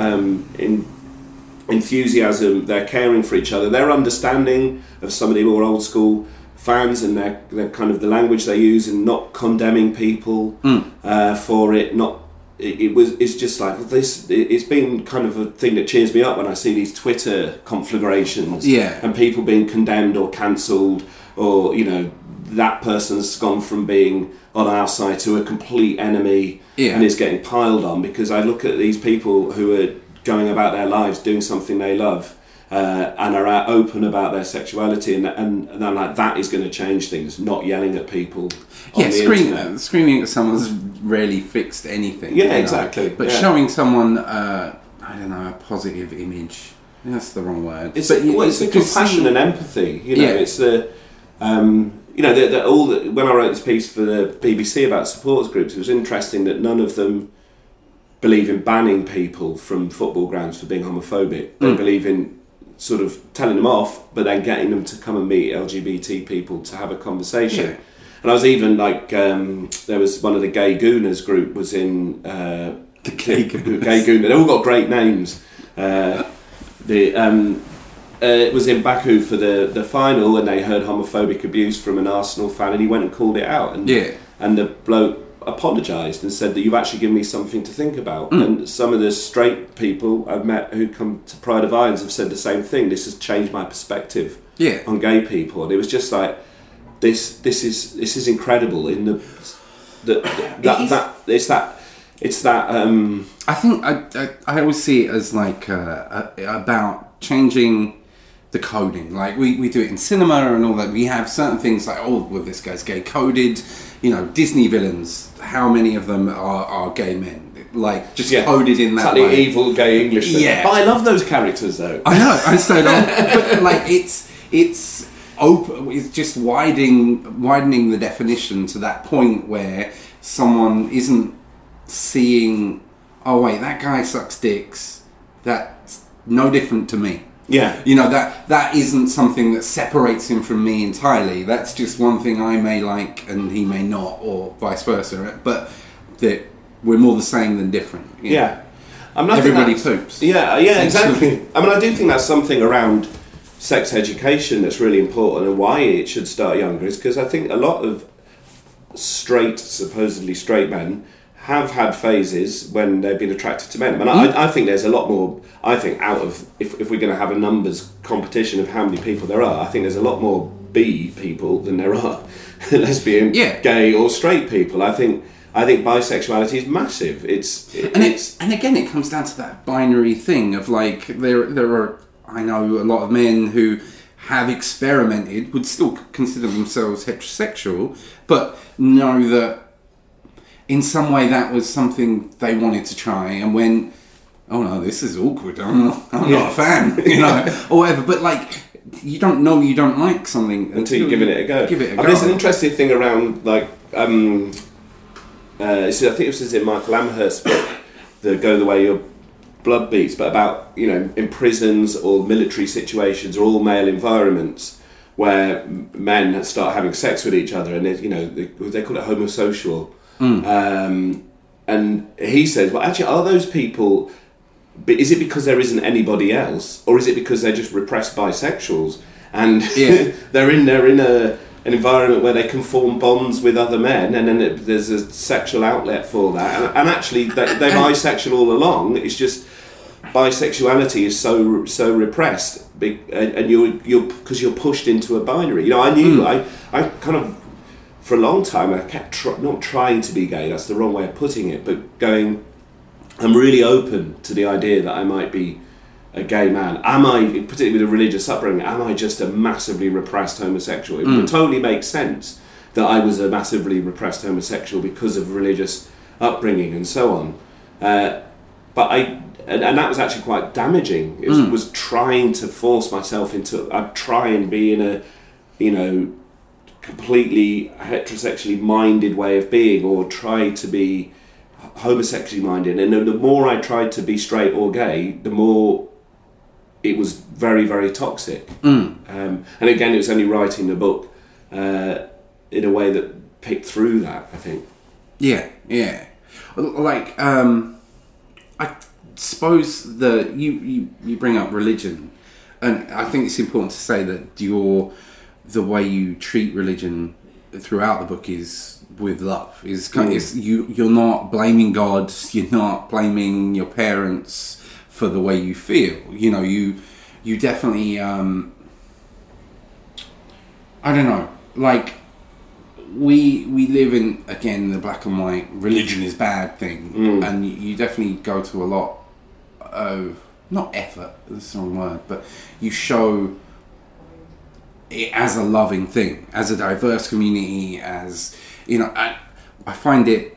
enthusiasm, their caring for each other, their understanding of some of the more old school fans and their kind of the language they use and not condemning people for it, it's just like this. It's been kind of a thing that cheers me up when I see these Twitter conflagrations, and people being condemned or cancelled, or that person's gone from being on our side to a complete enemy and is getting piled on. Because I look at these people who are going about their lives doing something they love and are open about their sexuality, and I'm like, that is going to change things. Not yelling at people. Screaming at someone's rarely fixed anything. Yeah, exactly. But showing someone, a positive image. That's the wrong word. It's a compassion and empathy. It's the. When I wrote this piece for the BBC about supporters groups, it was interesting that none of them believe in banning people from football grounds for being homophobic. They believe in sort of telling them off, but then getting them to come and meet LGBT people to have a conversation. Yeah. And I was even like, there was one of the Gay Gooners group was in the Gay Gooner. They all got great names. It was in Baku for the final, and they heard homophobic abuse from an Arsenal fan, and he went and called it out. And the bloke apologised and said that you've actually given me something to think about. And some of the straight people I've met who come to Pride of Irons have said the same thing. This has changed my perspective on gay people, and it was just like this is incredible. In I think I always see it as like about changing the coding. Like we do it in cinema and all that. We have certain things like, this guy's gay coded. Disney villains, how many of them are gay men? Like, just coded in that way. It's like the evil gay English thing. Yeah. But I love those characters, though. I know, I still don't. But, like, it's open. It's just widening the definition to that point where someone isn't seeing, oh, wait, that guy sucks dicks. That's no different to me. Yeah. That isn't something that separates him from me entirely. That's just one thing I may like and he may not, or vice versa. But that we're more the same than different. Yeah. Everybody poops. Yeah, exactly. I mean, I do think that's something around sex education that's really important, and why it should start younger is because I think a lot of supposedly straight men have had phases when they've been attracted to men. I mean, I think there's a lot more. I think out of if we're going to have a numbers competition of how many people there are, I think there's a lot more bi people than there are lesbian, gay or straight people. I think I think bisexuality is massive. And again, it comes down to that binary thing of like there are, I know a lot of men who have experimented, would still consider themselves heterosexual, but know that in some way that was something they wanted to try, and when, oh no, this is awkward, I'm not a fan, you know, or whatever, but like, you don't know you don't like something until you give it a go. There's an interesting thing around, like, so I think it was in Michael Amherst's book, the Go the Way Your Blood Beats, but about, you know, in prisons or military situations or all male environments where men start having sex with each other, and they call it homosexual. And he says, well, actually, are those people? Is it because there isn't anybody else, or is it because they're just repressed bisexuals and they're in an environment where they can form bonds with other men, and then there's a sexual outlet for that, and actually they're bisexual all along. It's just bisexuality is so repressed, and you're because you're pushed into a binary. You know, I knew I kind of, for a long time, I kept not trying to be gay. That's the wrong way of putting it, but going, I'm really open to the idea that I might be a gay man. Am I, particularly with a religious upbringing, am I just a massively repressed homosexual? It would totally make sense that I was a massively repressed homosexual because of religious upbringing and so on. But and that was actually quite damaging. It was trying to force myself into, I'd try and be in a, you know, completely heterosexually minded way of being, or try to be homosexually minded, and the more I tried to be straight or gay, the more it was very, very toxic. And again, it was only writing the book in a way that picked through that, I think. Yeah. Like, I suppose you bring up religion, and I think it's important to say that the way you treat religion throughout the book is with love. You're not blaming God, you're not blaming your parents for the way you feel. You know, you definitely, I don't know, like, we live in, again, the black and white, religion is bad thing, and you definitely go to a lot of, not effort, that's the wrong word, but you show it as a loving thing, as a diverse community, as, you know, I find it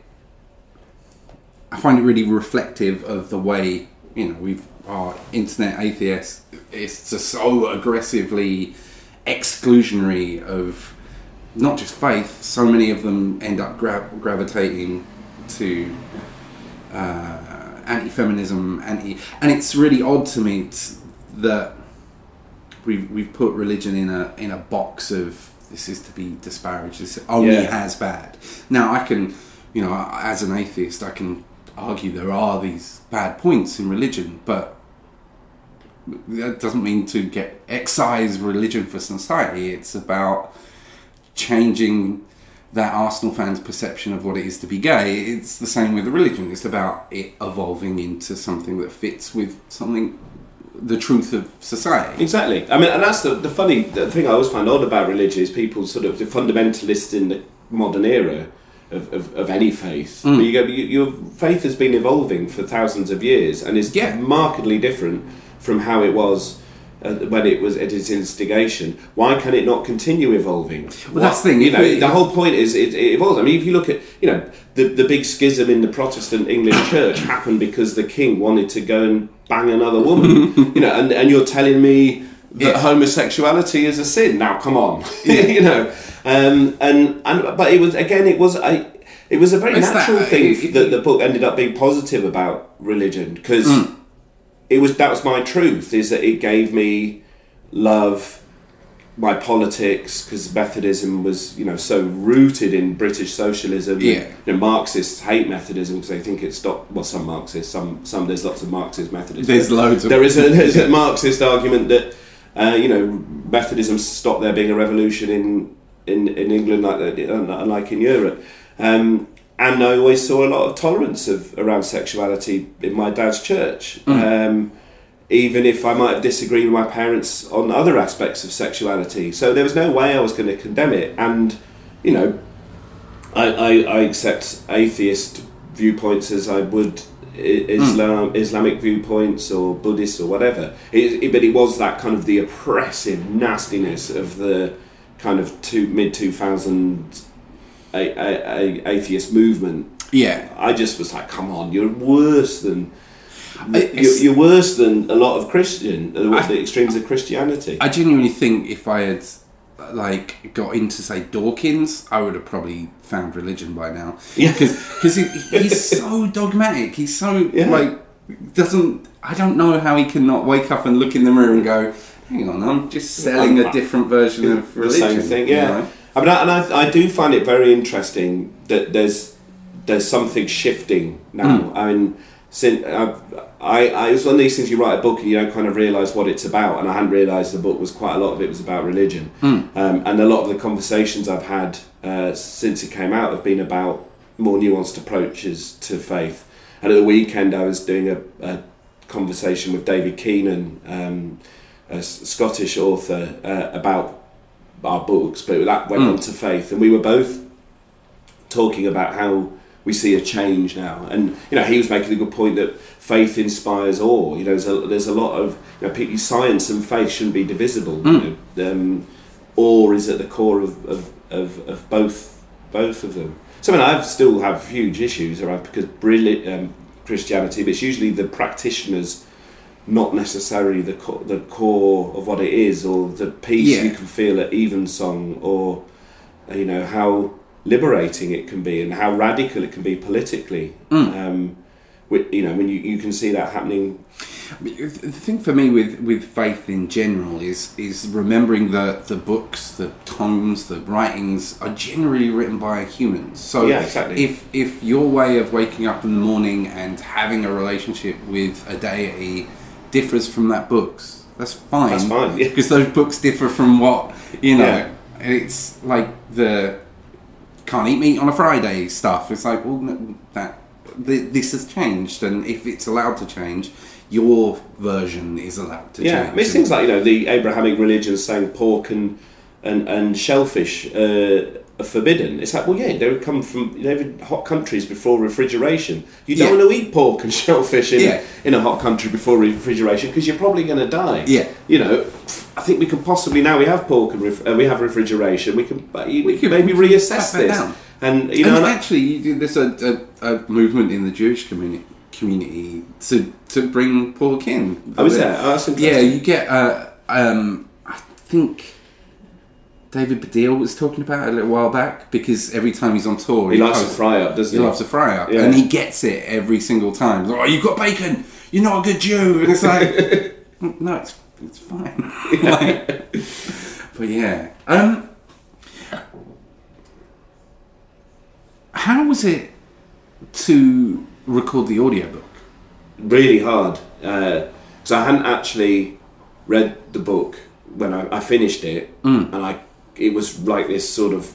really reflective of the way, you know, our internet atheists, it's just so aggressively exclusionary of not just faith. So many of them end up gravitating to anti-feminism, and it's really odd to me that we've put religion in a box of, this is to be disparaged, this only has bad. Now I can, you know, as an atheist, I can argue there are these bad points in religion, but that doesn't mean to excise religion for society. It's about changing that Arsenal fan's perception of what it is to be gay. It's the same with the religion. It's about it evolving into something that fits with the truth of society. Exactly. I mean, and that's the thing I always find odd about religion is people sort of, the fundamentalists in the modern era of any faith. But your faith has been evolving for thousands of years and is markedly different from how it was when it was at its instigation. Why can it not continue evolving? Well, that's the thing. You know, the whole point is it evolves. I mean, if you look at, you know, the big schism in the Protestant English church happened because the king wanted to go and bang another woman. You know, and you're telling me that homosexuality is a sin? Now, come on. You know, but it was a very natural thing that the book ended up being positive about religion, because that was my truth, is that it gave me love, my politics, because Methodism was, you know, so rooted in British socialism. You know, Marxists hate Methodism because they think it stopped. Well, some Marxists, some there's lots of Marxist Methodists. There's loads of. There's a Marxist argument that you know, Methodism stopped there being a revolution in England, like in Europe. And I always saw a lot of tolerance around sexuality in my dad's church. Even if I might have disagreed with my parents on other aspects of sexuality. So there was no way I was going to condemn it. And, you know, I accept atheist viewpoints as I would Islamic viewpoints or Buddhist or whatever. But it was that kind of the oppressive nastiness of the kind of mid-2000s atheist movement. Yeah, I just was like, come on, you're worse than you're worse than a lot of the extremes of Christianity. I genuinely think if I had got into, say, Dawkins, I would have probably found religion by now. Yeah, because he's so dogmatic. He's so doesn't. I don't know how he can not wake up and look in the mirror and go, "Hang on, I'm just selling a different version of religion." The same thing, yeah. You know? I do find it very interesting that there's something shifting now. I mean, since it's one of these things, you write a book and you don't kind of realise what it's about, and I hadn't realised the book was quite a lot of it was about religion. And a lot of the conversations I've had since it came out have been about more nuanced approaches to faith. And at the weekend I was doing a conversation with David Keenan, a Scottish author, about our books, but that went on to faith, and we were both talking about how we see a change now. And he was making a good point that faith inspires awe. There's a lot of science and faith shouldn't be divisible. Awe is at the core of both of them. So I still have huge issues around because Christianity, but it's usually the practitioners, not necessarily the core of what it is, or the peace you can feel at Evensong, or how liberating it can be and how radical it can be politically. When you can see that happening. The thing for me with faith in general is remembering that the books, the tomes, the writings are generally written by humans. So exactly. if your way of waking up in the morning and having a relationship with a deity differs from that book's, that's fine. That's fine, yeah. Because those books differ from what, it's like the can't eat meat on a Friday stuff. It's like, well, this has changed, and if it's allowed to change, your version is allowed to change. Yeah, it's things like the Abrahamic religions saying pork and shellfish are forbidden. It's like, well, they come from hot countries before refrigeration. You don't want to eat pork and shellfish in a hot country before refrigeration because you're probably going to die. Yeah, I think we can possibly, now we have pork and we have refrigeration. We can maybe reassess this. Down. And actually, there's a movement in the Jewish community to bring pork in. Oh, is there? Oh, that's interesting. Yeah, you get. I think David Baddiel was talking about it a little while back, because every time he's on tour, he likes to fry up, doesn't he? He loves to fry up, and he gets it every single time. Like, oh, you've got bacon. You're not a good Jew. And it's like, no, it's fine. But yeah. How was it to record the audiobook? Really hard. Because I hadn't actually read the book when I finished it, and it was like this sort of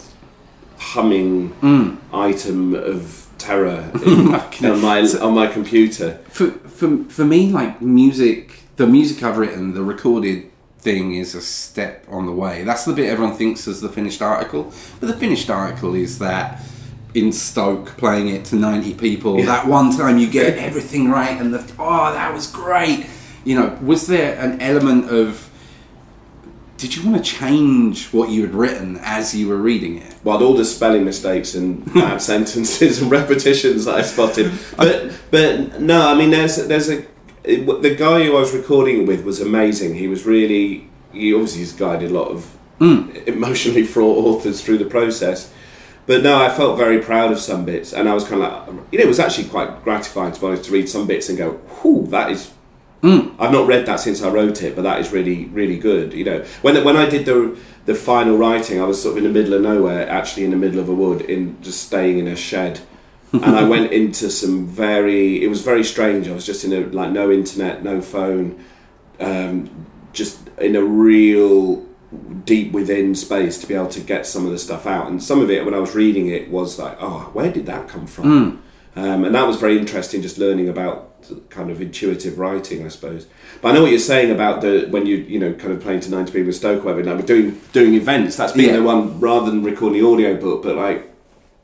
humming item of terror on my computer. For me, like the music I've written, the recorded thing is a step on the way. That's the bit everyone thinks is the finished article, but the finished article is that in Stoke playing it to 90 people, that one time you get everything right, and that was great. Was there an element of, did you want to change what you had written as you were reading it? Well, all the spelling mistakes and bad sentences and repetitions that I spotted. But no, I mean, the guy who I was recording it with was amazing. He obviously has guided a lot of emotionally fraught authors through the process. But no, I felt very proud of some bits, and I was kind of like, it was actually quite gratifying to be honest to read some bits and go, whew, that is. I've not read that since I wrote it, but that is really, really good. When I did the final writing, I was sort of in the middle of nowhere, actually in the middle of a wood, just staying in a shed, and I went into it was very strange. I was just in no internet, no phone, just in a real deep within space to be able to get some of the stuff out. And some of it, when I was reading it, was like, oh, where did that come from? And that was very interesting, just learning about kind of intuitive writing, I suppose. But I know what you're saying about when you kind of playing to 90 people in Stoke or whatever, like we're doing events. That's been the one, rather than recording the audio book, but like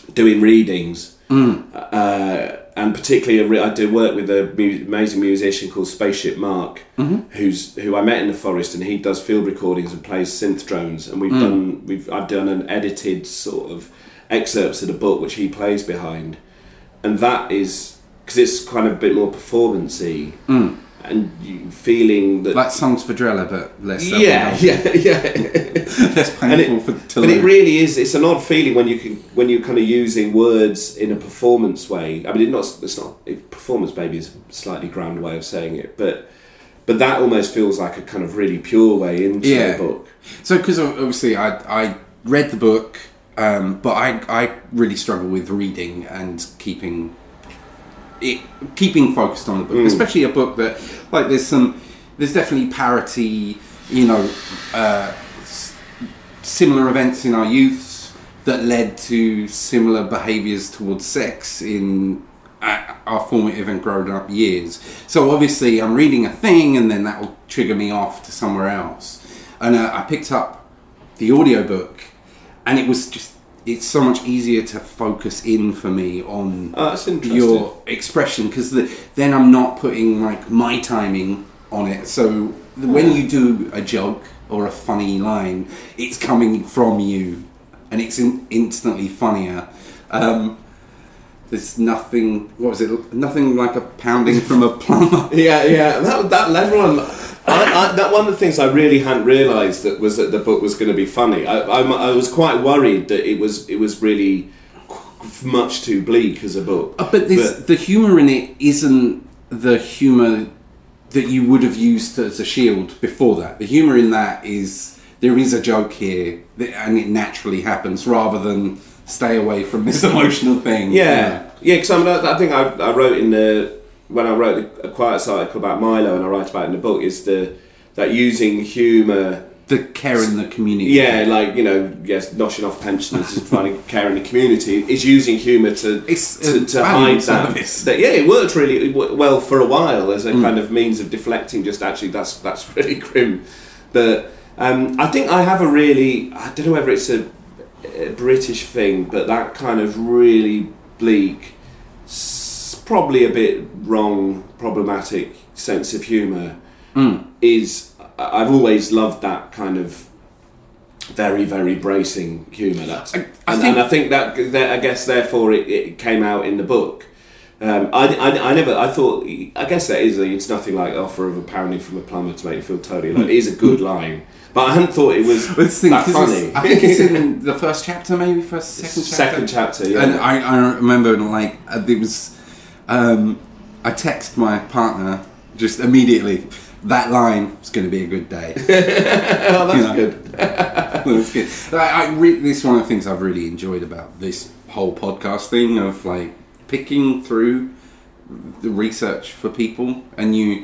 doing readings. And particularly, I do work with an amazing musician called Spaceship Mark, who I met in the forest, and he does field recordings and plays synth drones. And I've done an edited sort of excerpts of the book which he plays behind, and that is because it's kind of a bit more performance-y, and you feeling that like Songs for Drella, but less. Yeah. Less painful to But learn. it really is. It's an odd feeling when you're kind of using words in a performance way. I mean, performance maybe is a slightly grand way of saying it, but that almost feels like a kind of really pure way into the book. So, because obviously I read the book, but I really struggle with reading and keeping focused on the book, especially a book that like there's definitely parity, similar events in our youths that led to similar behaviours towards sex in our formative and grown up years. So obviously I'm reading a thing and then that will trigger me off to somewhere else. And I picked up the audiobook, and it's so much easier to focus in for me on your expression, because then I'm not putting like my timing on it. So when you do a joke or a funny line, it's coming from you, and it's instantly funnier. There's nothing. What was it? Nothing like a pounding from a plumber. Yeah. That level on. That one of the things I really hadn't realised that the book was going to be funny. I was quite worried that it was really much too bleak as a book. But the humour in it isn't the humour that you would have used as a shield before that. The humour in that is there is a joke here, and it naturally happens, rather than stay away from this emotional thing. Yeah. Because I think I wrote when I wrote a Quiet article about Milo, and I write about it in the book, is that using humour, the care in the community. Yeah, like noshing off pensioners, is finding care in the community, is using humour to hide that. Yeah, it worked really well for a while as a kind of means of deflecting. Just actually, that's really grim. But I think I have I don't know whether it's a British thing, but that kind of really bleak, probably a bit wrong, problematic sense of humour is. I've always loved that kind of very, very bracing humour. I think that I guess therefore it came out in the book. I guess that is it's nothing like offer of a pounding from a plumber to make you feel totally like it is a good line. But I hadn't thought it was that funny. I think it's in the first chapter, maybe second chapter. Yeah. And I remember it was. I text my partner just immediately. That line is going to be a good day. Oh, that's good. That's good. This is one of the things I've really enjoyed about this whole podcast thing of like picking through the research for people, and you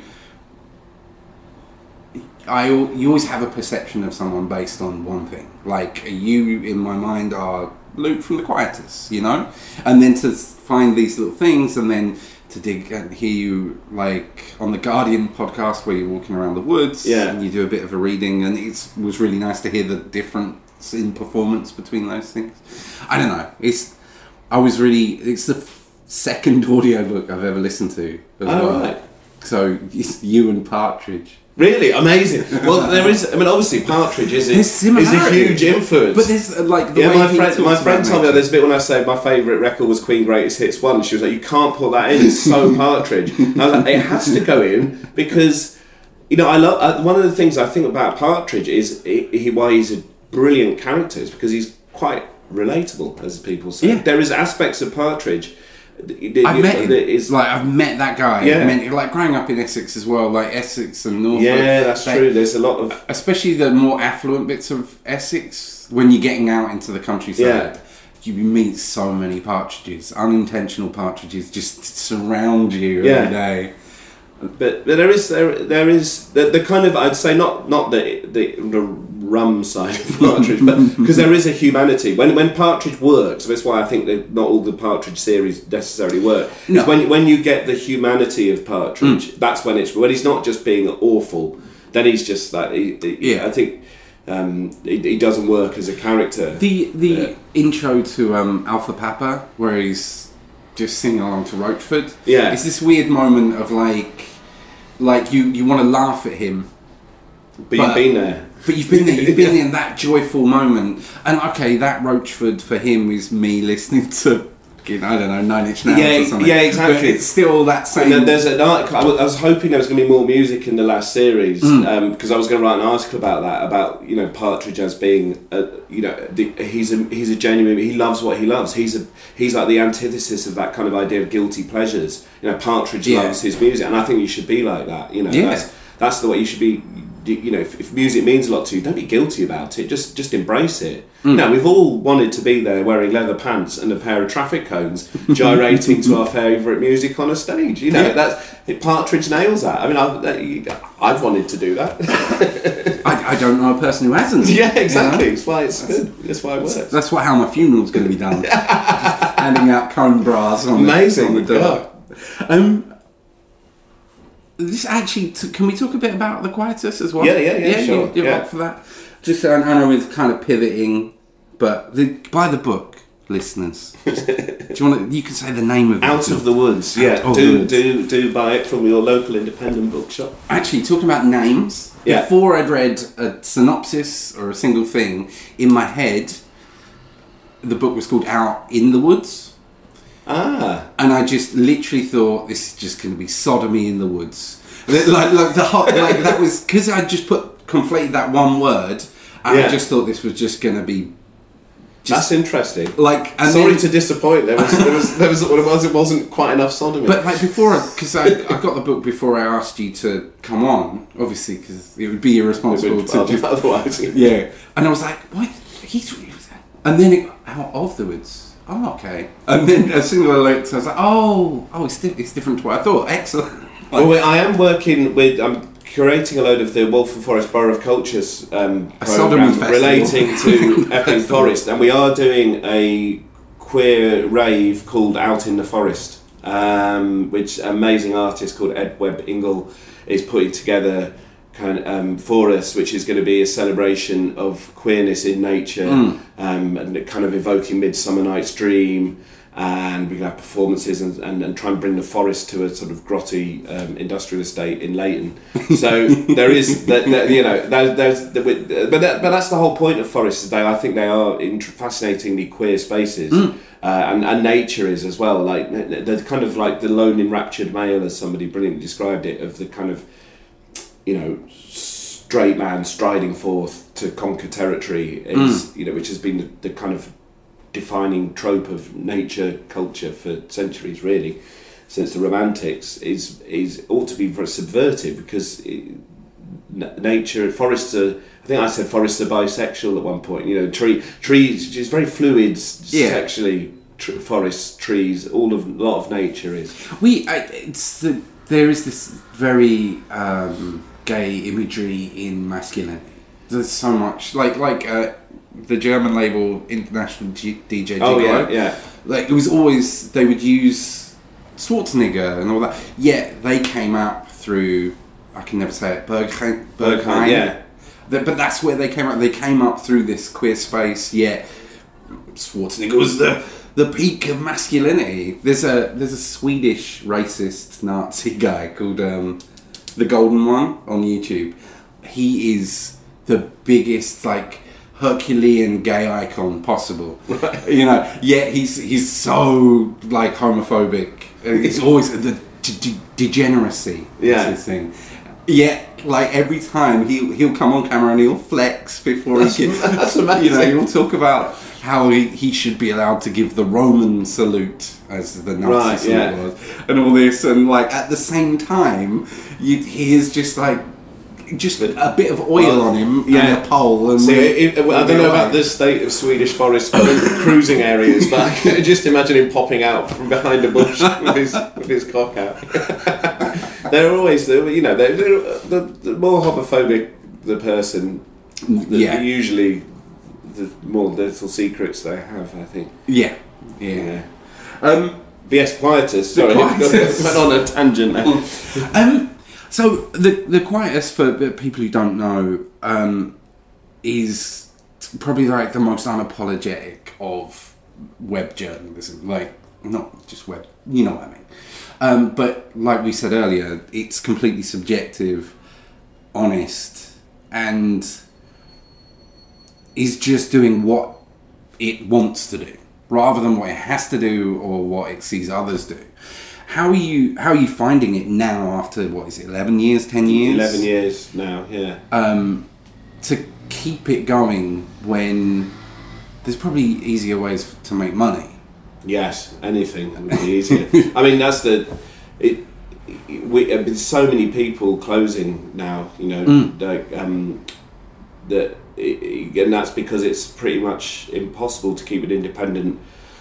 always have a perception of someone based on one thing. Like you, in my mind, are Luke from the Quietus, and then to find these little things, and then to dig and hear you like on the Guardian podcast where you're walking around the woods and you do a bit of a reading, and it was really nice to hear the difference in performance between those things. I don't know. It's the second audiobook I've ever listened to as well. Right. So you and Partridge. Really amazing. Well, there is. I mean, obviously, Partridge is a huge influence. But there's like the way my friend told me there's a bit when I say my favourite record was Queen Greatest Hits 1. She was like, "You can't put that in. It's so Partridge." And I was like, "It has to go in because I love one of the things I think about Partridge is why he's a brilliant character is because he's quite relatable, as people say. Yeah. There is aspects of Partridge. I've met him. I've met that guy. Yeah. Like growing up in Essex as well, like Essex and Norfolk. Yeah, that's true. There's a lot of, especially the more affluent bits of Essex. When you're getting out into the countryside, you meet so many partridges, unintentional partridges, just surround you every day. But there is the kind of, I'd say not the rum side of Partridge, but because there is a humanity when Partridge works. That's why I think that not all the Partridge series necessarily work. No. When you get the humanity of Partridge, that's when he's not just being awful. Then he's just like I think He doesn't work as a character. The intro to Alpha Papa, where he's just singing along to Roachford. Yeah, it's this weird moment of like you want to laugh at him, but you've been there. But you've been there. You've been in that joyful moment, and okay, that Roachford for him is me listening to, I don't know, 9 Inch Nails or something. Yeah, exactly. But it's still that same. And there's an article. I was hoping there was going to be more music in the last series because I was going to write an article about that, about Partridge as being, he's a genuine. He loves what he loves. He's like the antithesis of that kind of idea of guilty pleasures. Partridge loves his music, and I think you should be like that. That's the way you should be. If music means a lot to you, don't be guilty about it. Just embrace it. We've all wanted to be there wearing leather pants and a pair of traffic cones, gyrating to our favourite music on a stage. Partridge nails that. I mean, I've wanted to do that. I don't know a person who hasn't. Yeah, exactly. That's why it's good. That's why it works. That's how my funeral's going to be done. Handing out cone bras on the door. This actually, can we talk a bit about The Quietus as well? Yeah, sure. You're up for that? Just I know it's kind of pivoting, but buy the book, listeners. Do you want to? You can say the name of it. Out of the Woods. Yeah, do buy it from your local independent bookshop. Actually, talking about names, before I'd read a synopsis or a single thing, in my head, the book was called Out in the Woods. And I just literally thought, this is just going to be sodomy in the woods. That was because I just conflated that one word. And I just thought this was just going to be. That's interesting. Sorry to disappoint. There was what it was. It wasn't quite enough sodomy. But before, because I got the book before I asked you to come on, obviously, because it would be irresponsible to just otherwise. Yeah, and I was like, what? And then Out of the Woods. Oh, okay. And then as soon as I looked, I was like, it's different to what I thought. Excellent. Well, I am working with. I'm curating a load of the Waltham Forest Borough of Cultures programme relating to Epping Forest, and we are doing a queer rave called Out in the Forest, which an amazing artist called Ed Webb Ingle is putting together for us, which is going to be a celebration of queerness in nature, and kind of evoking Midsummer Night's Dream, and we're going to have performances and try and bring the forest to a sort of grotty industrial estate in Leighton. So there is but that's the whole point of Forest Day. I think they are fascinatingly queer spaces, and nature is as well. Like the kind of like the lone enraptured male, as somebody brilliantly described it, of the kind of straight man striding forth to conquer territory is, which has been the kind of defining trope of nature culture for centuries, really, since the Romantics, is ought to be very subverted, because nature, forests are, I think I said forests are bisexual at one point, trees, it's very fluid sexually, forests, trees, a lot of nature is. There is this very gay imagery in masculinity. There's so much, the German label International DJ Gigolo. Yeah. It was always, they would use Schwarzenegger and all that. Yeah, they came up through, I can never say it, Berghain. Yeah. But that's where they came up. They came up through this queer space. Yeah, Schwarzenegger was the peak of masculinity. There's a Swedish racist Nazi guy called The Golden One on YouTube. He is the biggest Herculean gay icon possible. Yet he's so homophobic. It's always the degeneracy. Yeah. Is his thing. Yet every time he'll come on camera and he'll flex before he gets. That's amazing. He'll talk about how he should be allowed to give the Roman salute, as the Nazi salute was, and all this, and at the same time, he is just a bit of oil on him and a pole. And I don't know about the state of Swedish forest cruising areas, but I can just imagine him popping out from behind a bush with his cock out. They're always, the more homophobic the person, usually the more little secrets they have, I think. Yeah. B.S. Quietus. Sorry, went on a tangent there. So the Quietus, for people who don't know, is probably like the most unapologetic of web journalism. Like, not just web, you know what I mean. But like we said earlier, it's completely subjective, honest, and is just doing what it wants to do, rather than what it has to do or what it sees others do. How are you finding it now after, what is it, 11 years, 10 years? 11 years now, yeah. To keep it going when there's probably easier ways to make money. Yes, anything would be easier. I mean, that's there's so many people closing now, you know, and that's because it's pretty much impossible to keep an independent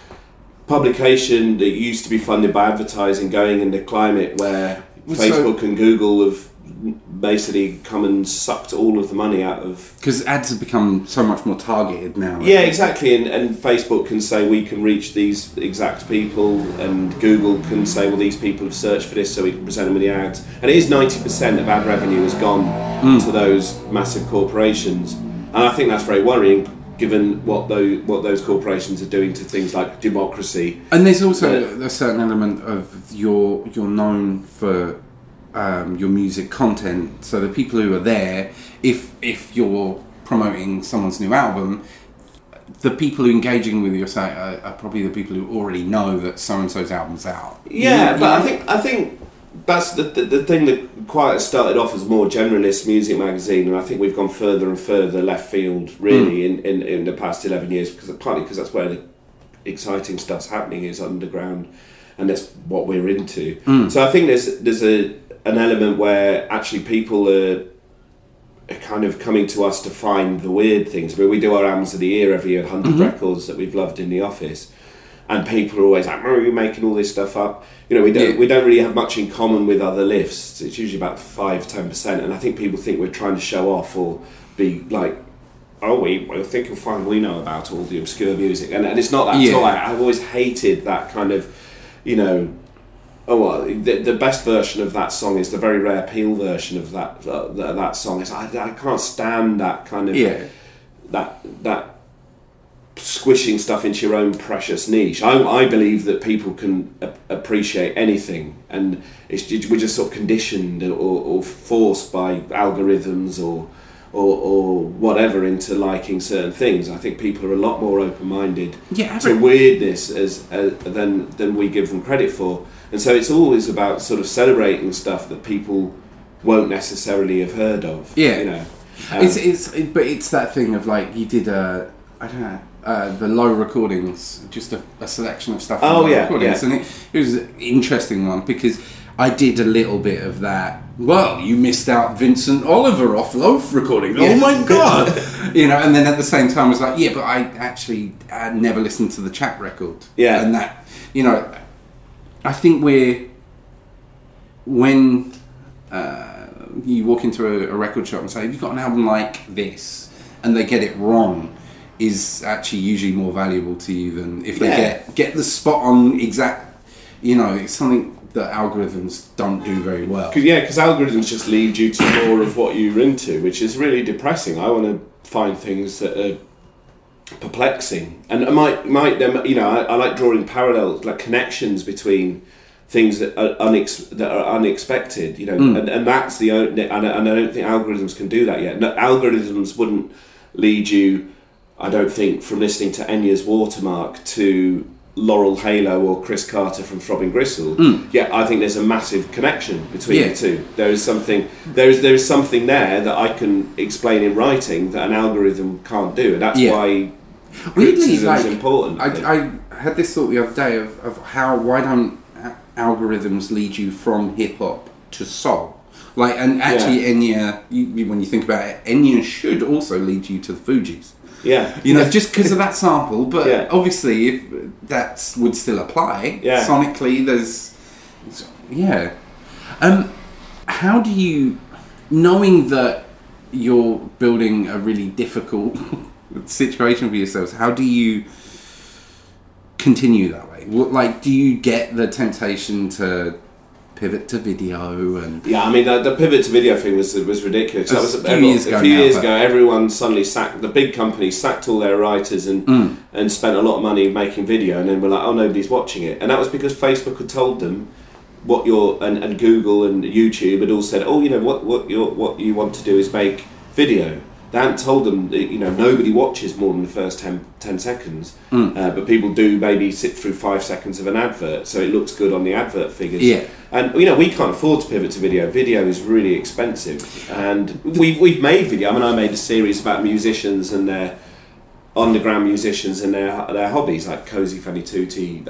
publication that used to be funded by advertising going in the climate where Facebook and Google have basically come and sucked all of the money out of... Because ads have become so much more targeted now. Yeah, exactly, and Facebook can say we can reach these exact people, and Google can say, well, these people have searched for this, so we can present them with the ads. And it is 90% of ad revenue has gone to those massive corporations, and I think that's very worrying, given what those corporations are doing to things like democracy. And there's also a certain element of you're known for your music content, so the people who are there, if you're promoting someone's new album, the people who are engaging with your site are probably the people who already know that so-and-so's album's out. Yeah, but I think that's the thing that Quiet started off as a more generalist music magazine, and I think we've gone further and further left field, really, in the past 11 years, partly because that's where the exciting stuff's happening, is underground, and that's what we're into. So I think there's an element where actually people are kind of coming to us to find the weird things. We do our albums of the year every year, 100 records that we've loved in the office, and people are always like, "Oh, you're making all this stuff up." You know, we don't really have much in common with other lists. It's usually about 5-10%, and I think people think we're trying to show off or be like, "Oh, we think you'll find we know about all the obscure music," and it's not that at all. I've always hated that kind of, you know. Oh well, the best version of that song is the very rare Peel version of that song. I can't stand that kind of that squishing stuff into your own precious niche. I believe that people can appreciate anything, and we're just sort of conditioned or forced by algorithms or whatever into liking certain things. I think people are a lot more open-minded to weirdness than we give them credit for. And so it's always about sort of celebrating stuff that people won't necessarily have heard of. Yeah, you know. But it's that thing of like you did the low recordings, just a selection of stuff. From recordings, and it was an interesting one because I did a little bit of that. Well, you missed out Vincent Oliver off Loaf recording. Oh my god! You know, and then at the same time I was like, but I actually never listened to the Chat record. Yeah, and that, you know. I think when you walk into a record shop and say, "Have you got an album like this?" and they get it wrong, is actually usually more valuable to you than if they get the spot on exact. You know, it's something that algorithms don't do very well. Because algorithms just lead you to more of what you're into, which is really depressing. I want to find things that are perplexing, and I might you know, I like drawing parallels, like connections between things that are unexpected, you know, and that's the only, and I don't think algorithms can do that yet. No, algorithms wouldn't lead you, I don't think, from listening to Enya's Watermark to Laurel Halo or Chris Carter from Throbbing Gristle. I think there's a massive connection between the two. There is something there that I can explain in writing that an algorithm can't do, and that's why criticism is important. I had this thought the other day of why don't algorithms lead you from hip hop to soul? Like, and actually Enya, when you think about it, Enya should also lead you to the Fugees. Yeah, you know, just because of that sample, but obviously, if that would still apply, sonically, there's, how do you, knowing that you're building a really difficult situation for yourselves, how do you continue that way? Like, do you get the temptation to pivot to video and... Yeah, I mean, the pivot to video thing was ridiculous. That was a few years ago. Everyone suddenly the big companies sacked all their writers and spent a lot of money making video, and then were like, oh, nobody's watching it. And that was because Facebook had told them what and Google and YouTube had all said, oh, you know, what you want to do is make video. They hadn't told them that, you know, nobody watches more than the first 10 seconds, but people do maybe sit through 5 seconds of an advert, so it looks good on the advert figures. Yeah. And, you know, we can't afford to pivot to video. Video is really expensive. And we've made video. I mean, I made a series about musicians and their underground musicians and their hobbies, like Cozy Fanny Tutti,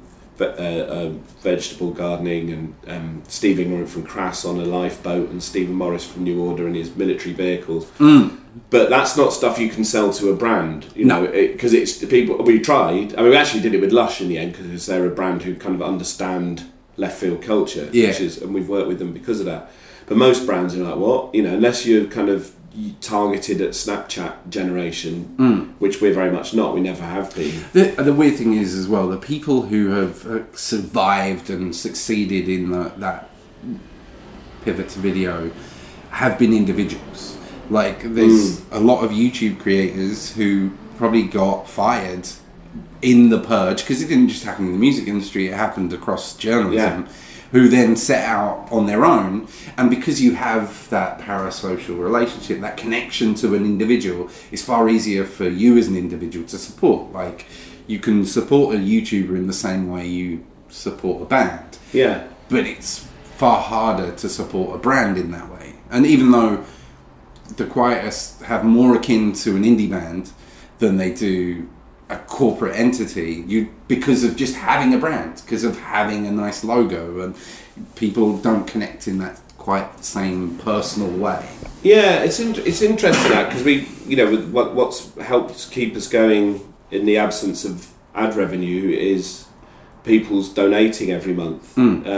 vegetable gardening, and Steve Ignorant from Crass on a lifeboat, and Stephen Morris from New Order and his military vehicles. But that's not stuff you can sell to a brand, you know, because it's the people. We tried. I mean, we actually did it with Lush in the end, because they're a brand who kind of understand left field culture, and we've worked with them because of that. But most brands are like, what, you know, unless you're kind of targeted at Snapchat generation, which we're very much not. We never have been. The weird thing is as well, the people who have survived and succeeded in that pivot to video have been individuals. Like, there's a lot of YouTube creators who probably got fired in the purge, because it didn't just happen in the music industry, it happened across journalism, who then set out on their own. And because you have that parasocial relationship, that connection to an individual, it's far easier for you as an individual to support. Like, you can support a YouTuber in the same way you support a band. Yeah. But it's far harder to support a brand in that way. And even though the Quietus have more akin to an indie band than they do a corporate entity, because of just having a brand, because of having a nice logo, and people don't connect in that quite same personal way. Yeah, it's interesting that, because we, you know, with what's helped keep us going in the absence of ad revenue is people's donating every month,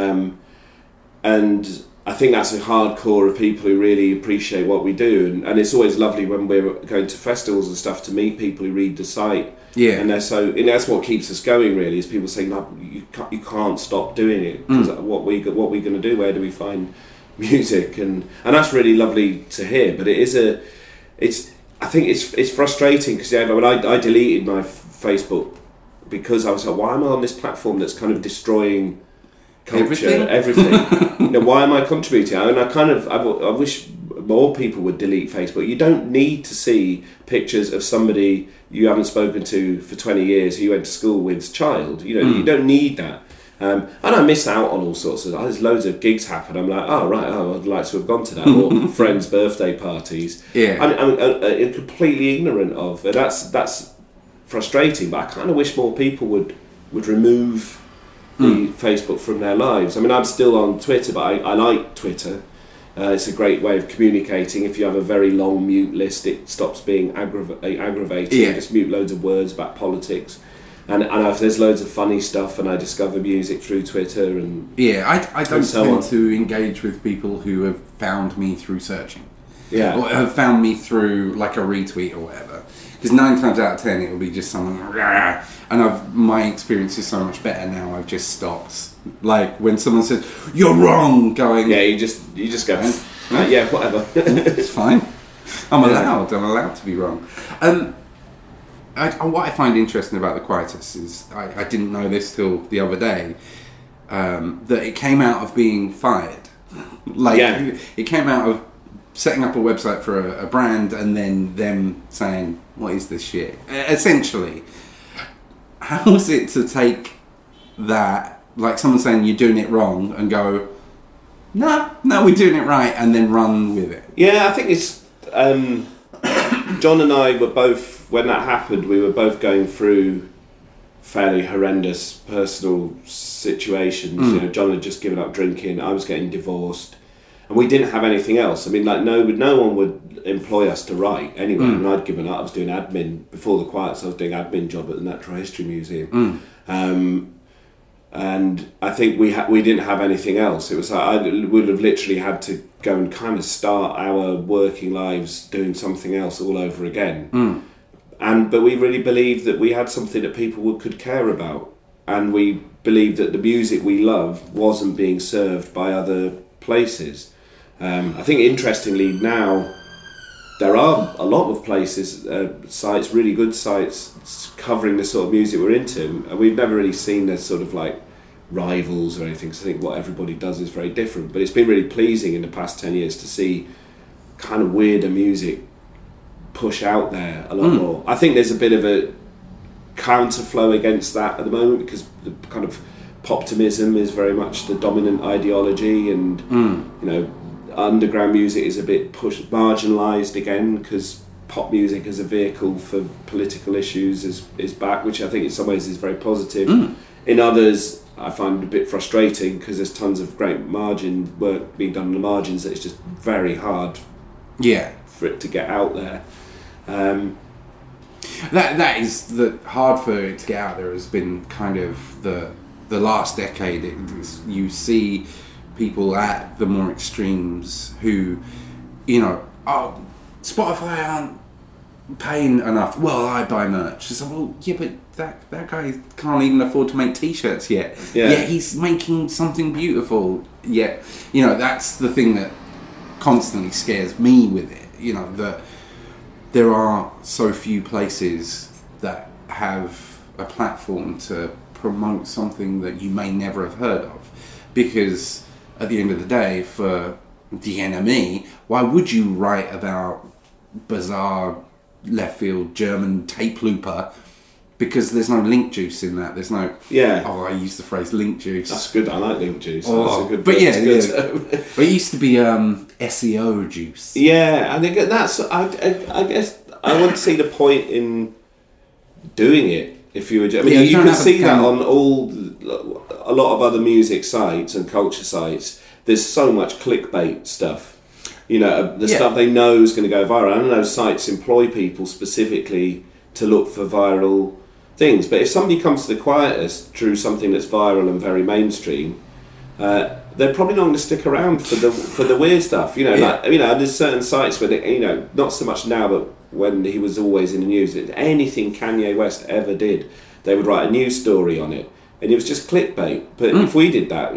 and I think that's a hardcore of people who really appreciate what we do, and it's always lovely when we're going to festivals and stuff to meet people who read the site. Yeah, and that's what keeps us going. Really, is people saying, "No, you can't stop doing it." Because what we going to do? Where do we find music? And that's really lovely to hear. But I think it's frustrating, because when I deleted my Facebook, because I was like, why am I on this platform that's kind of destroying culture, everything? You know, why am I contributing? And I wish more people would delete Facebook. You don't need to see pictures of somebody you haven't spoken to for 20 years who you went to school with's child. You know, you don't need that. And I miss out on all sorts of... There's loads of gigs happen. I'm like, I'd like to have gone to that. Or friends' birthday parties. Yeah. I'm completely ignorant of. And that's frustrating. But I kind of wish more people would remove the Facebook from their lives. I mean, I'm still on Twitter, but I like Twitter. It's a great way of communicating. If you have a very long mute list, it stops being aggravating. Yeah. Just mute loads of words about politics. And if there's loads of funny stuff, and I discover music through Twitter and I don't tend to engage with people who have found me through searching. Yeah. Or have found me through like a retweet or whatever. Because 9 times out of 10 it will be just someone, and my experience is so much better now. I've just stopped. Like when someone says you're wrong, going you just go yeah, whatever. It's fine. I'm allowed to be wrong. What I find interesting about the Quietus is I didn't know this till the other day, that it came out of being fired. It came out of setting up a website for a brand and then them saying, what is this shit? Essentially, how was it to take that, like someone saying you're doing it wrong, and go, no, we're doing it right, and then run with it? Yeah, I think it's... John and I were both, when that happened, we were both going through fairly horrendous personal situations. You know, John had just given up drinking, I was getting divorced, and we didn't have anything else. I mean, like no one would employ us to write anyway. And I'd given up. I was doing admin before the Quietus. I was doing admin job at the Natural History Museum, and I think we didn't have anything else. It was like I would have literally had to go and kind of start our working lives doing something else all over again. But we really believed that we had something that people could care about, and we believed that the music we love wasn't being served by other places. I think interestingly now there are a lot of places, sites, really good sites covering the sort of music we're into, and we've never really seen as sort of like rivals or anything, because I think what everybody does is very different. But it's been really pleasing in the past 10 years to see kind of weirder music push out there a lot more. I think there's a bit of a counterflow against that at the moment, because the kind of poptimism is very much the dominant ideology, and you know, underground music is a bit marginalised again, because pop music as a vehicle for political issues is back, which I think in some ways is very positive. In others I find a bit frustrating, because there's tons of great margin work being done on the margins that it's just very hard for it to get out there. That is the hard for it to get out there has been kind of the last decade. You see people at the more extremes who, you know, oh, Spotify aren't paying enough. Well, I buy merch. It's like, well, yeah, but that guy can't even afford to make T-shirts yet. Yeah. Yet he's making something beautiful. Yet, you know, that's the thing that constantly scares me with it. You know, that there are so few places that have a platform to promote something that you may never have heard of. Because at the end of the day, for the NME, why would you write about bizarre left field German tape looper? Because there's no link juice in that. There's no... Yeah. Oh, I use the phrase link juice. That's good. I like link juice. Oh, that's a good, but yeah. But it used to be SEO juice. Yeah, I think that's... I guess I would see the point in doing it if you were... I mean, you can see that on a lot of other music sites and culture sites. There's so much clickbait stuff. You know, the stuff they know is going to go viral. I know sites employ people specifically to look for viral things, but if somebody comes to the Quietus through something that's viral and very mainstream, they're probably not going to stick around for the weird stuff. You know, like, you know, there's certain sites where they, you know, not so much now, but when he was always in the news, anything Kanye West ever did, they would write a news story on it, and it was just clickbait. But if we did that,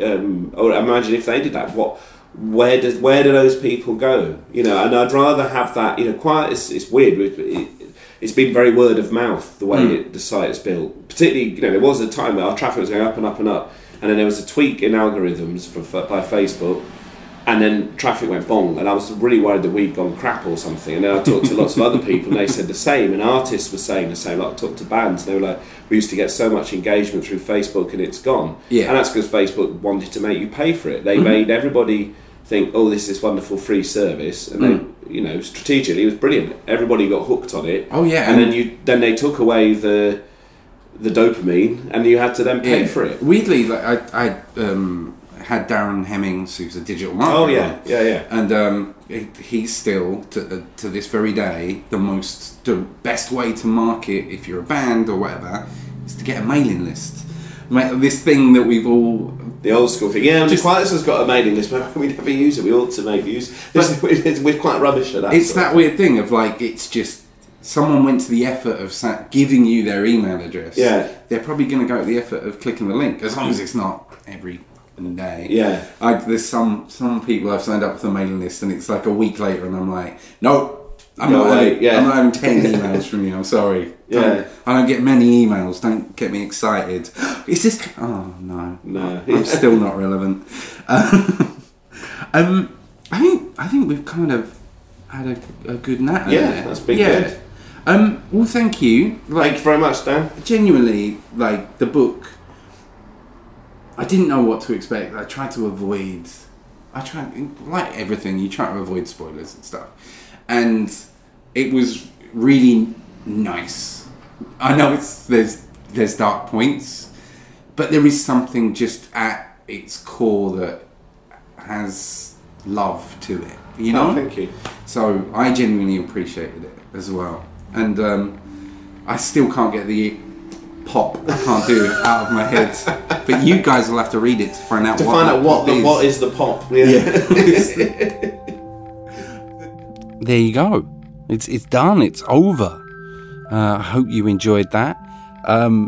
or imagine if they did that, where do those people go? You know, and I'd rather have that. You know, it's weird. It's been very word of mouth the way the site is built. Particularly, you know, there was a time where our traffic was going up and up and up, and then there was a tweak in algorithms by Facebook, and then traffic went bong, and I was really worried that we'd gone crap or something. And then I talked to lots of other people, and they said the same, and artists were saying the same. Like, I talked to bands, and they were like, we used to get so much engagement through Facebook, and it's gone. Yeah. And that's because Facebook wanted to make you pay for it. They made everybody think, oh, this is this wonderful free service, and they, you know, strategically it was brilliant. Everybody got hooked on it. Oh yeah, and then they took away the dopamine, and you had to then pay for it. Weirdly, like I had Darren Hemmings, who's a digital marketer. Oh yeah, and he's still to this very day the best way to market if you're a band or whatever is to get a mailing list. This thing that we've all... The old school thing. Yeah, Quietus has got a mailing list, but we never use it. We ought to make use. We're quite rubbish at that. It's that weird thing of like, it's just... Someone went to the effort of giving you their email address. Yeah. They're probably going to go to the effort of clicking the link, as long as it's not every day. Yeah. There's some people I've signed up with a mailing list, and it's like a week later, and I'm like, nope. I'm not having 10 emails from you, I'm sorry. I don't get many emails, don't get me excited. Is this... Oh, no. I'm still not relevant. I think we've kind of had a good nap there. Yeah, that's been good. Well, thank you. Thank you very much, Dan. Genuinely, like, the book... I didn't know what to expect. I tried to avoid... like everything, you try to avoid spoilers and stuff. And it was really nice. I know there's dark points, but there is something just at its core that has love to it. You know? Oh, thank you. So I genuinely appreciated it as well. And I still can't get the pop. I can't do it out of my head. But you guys will have to read it to find out what is the pop. Yeah. There you go. It's done. It's over. I hope you enjoyed that.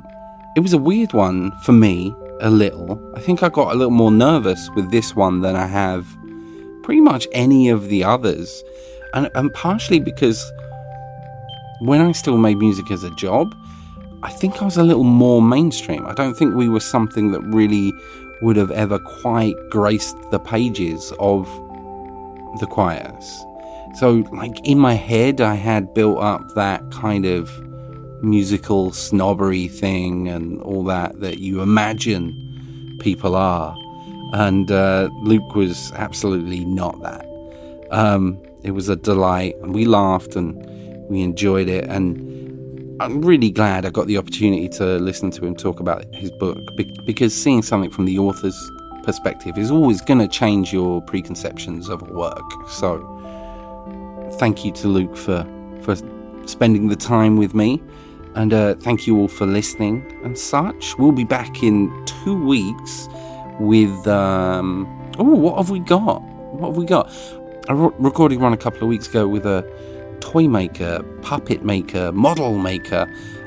It was a weird one for me, a little. I think I got a little more nervous with this one than I have pretty much any of the others. And partially because when I still made music as a job, I think I was a little more mainstream. I don't think we were something that really would have ever quite graced the pages of the Quietus. So, like, in my head, I had built up that kind of musical snobbery thing and all that you imagine people are. And Luke was absolutely not that. It was a delight, and we laughed and we enjoyed it, and I'm really glad I got the opportunity to listen to him talk about his book, because seeing something from the author's perspective is always going to change your preconceptions of a work. So thank you to Luke for spending the time with me, and thank you all for listening and such. We'll be back in 2 weeks with what have we got? I recorded one a couple of weeks ago with a toy maker, puppet maker, model maker,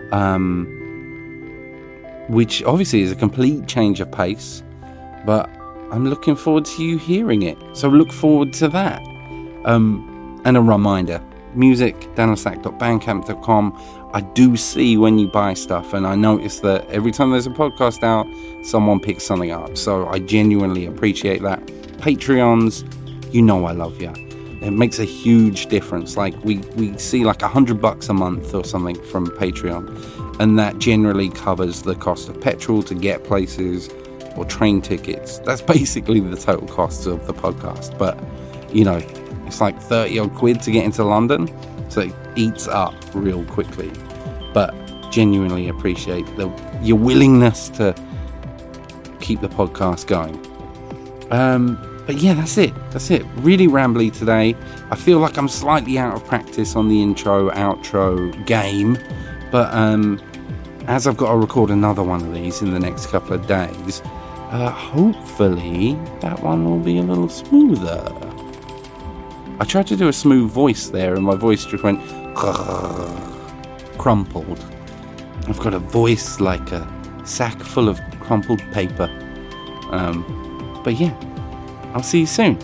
which obviously is a complete change of pace, but I'm looking forward to you hearing it. So look forward to that. And a reminder, music, danielsack.bandcamp.com. I do see when you buy stuff, and I notice that every time there's a podcast out, someone picks something up. So I genuinely appreciate that. Patreons, you know I love you. It makes a huge difference. Like we see like $100 a month or something from Patreon, and that generally covers the cost of petrol to get places or train tickets. That's basically the total cost of the podcast. But you know, it's like 30 odd quid to get into London, so it eats up real quickly. But genuinely appreciate your willingness to keep the podcast going. But yeah, that's it. Really rambly today. I feel like I'm slightly out of practice on the intro, outro game. But as I've got to record another one of these in the next couple of days, hopefully that one will be a little smoother. I tried to do a smooth voice there, and my voice just went crumpled. I've got a voice like a sack full of crumpled paper. But yeah, I'll see you soon.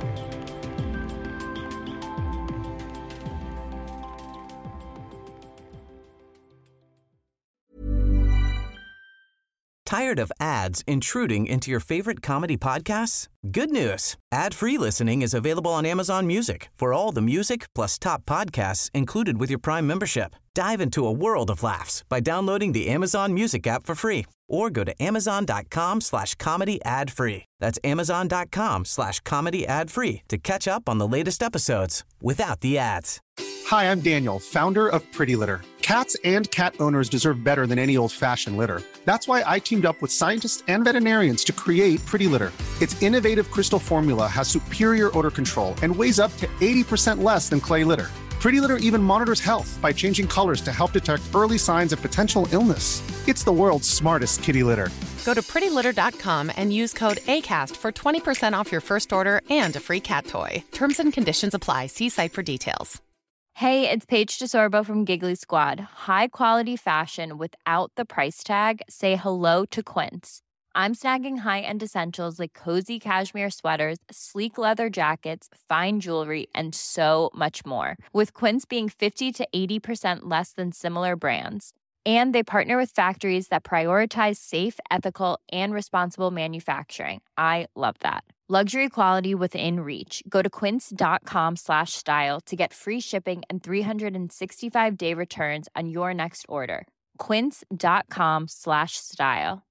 Tired of ads intruding into your favorite comedy podcasts? Good news. Ad-free listening is available on Amazon Music for all the music plus top podcasts included with your Prime membership. Dive into a world of laughs by downloading the Amazon Music app for free, or go to amazon.com/comedy ad-free. That's amazon.com/comedy ad-free to catch up on the latest episodes without the ads. Hi, I'm Daniel, founder of Pretty Litter. Cats and cat owners deserve better than any old-fashioned litter. That's why I teamed up with scientists and veterinarians to create Pretty Litter. Its innovative crystal formula has superior odor control and weighs up to 80% less than clay litter. Pretty Litter even monitors health by changing colors to help detect early signs of potential illness. It's the world's smartest kitty litter. Go to prettylitter.com and use code ACAST for 20% off your first order and a free cat toy. Terms and conditions apply. See site for details. Hey, it's Paige DeSorbo from Giggly Squad. High quality fashion without the price tag. Say hello to Quince. I'm snagging high-end essentials like cozy cashmere sweaters, sleek leather jackets, fine jewelry, and so much more. With Quince being 50 to 80% less than similar brands. And they partner with factories that prioritize safe, ethical, and responsible manufacturing. I love that. Luxury quality within reach. Go to quince.com/style to get free shipping and 365-day returns on your next order. Quince.com/style.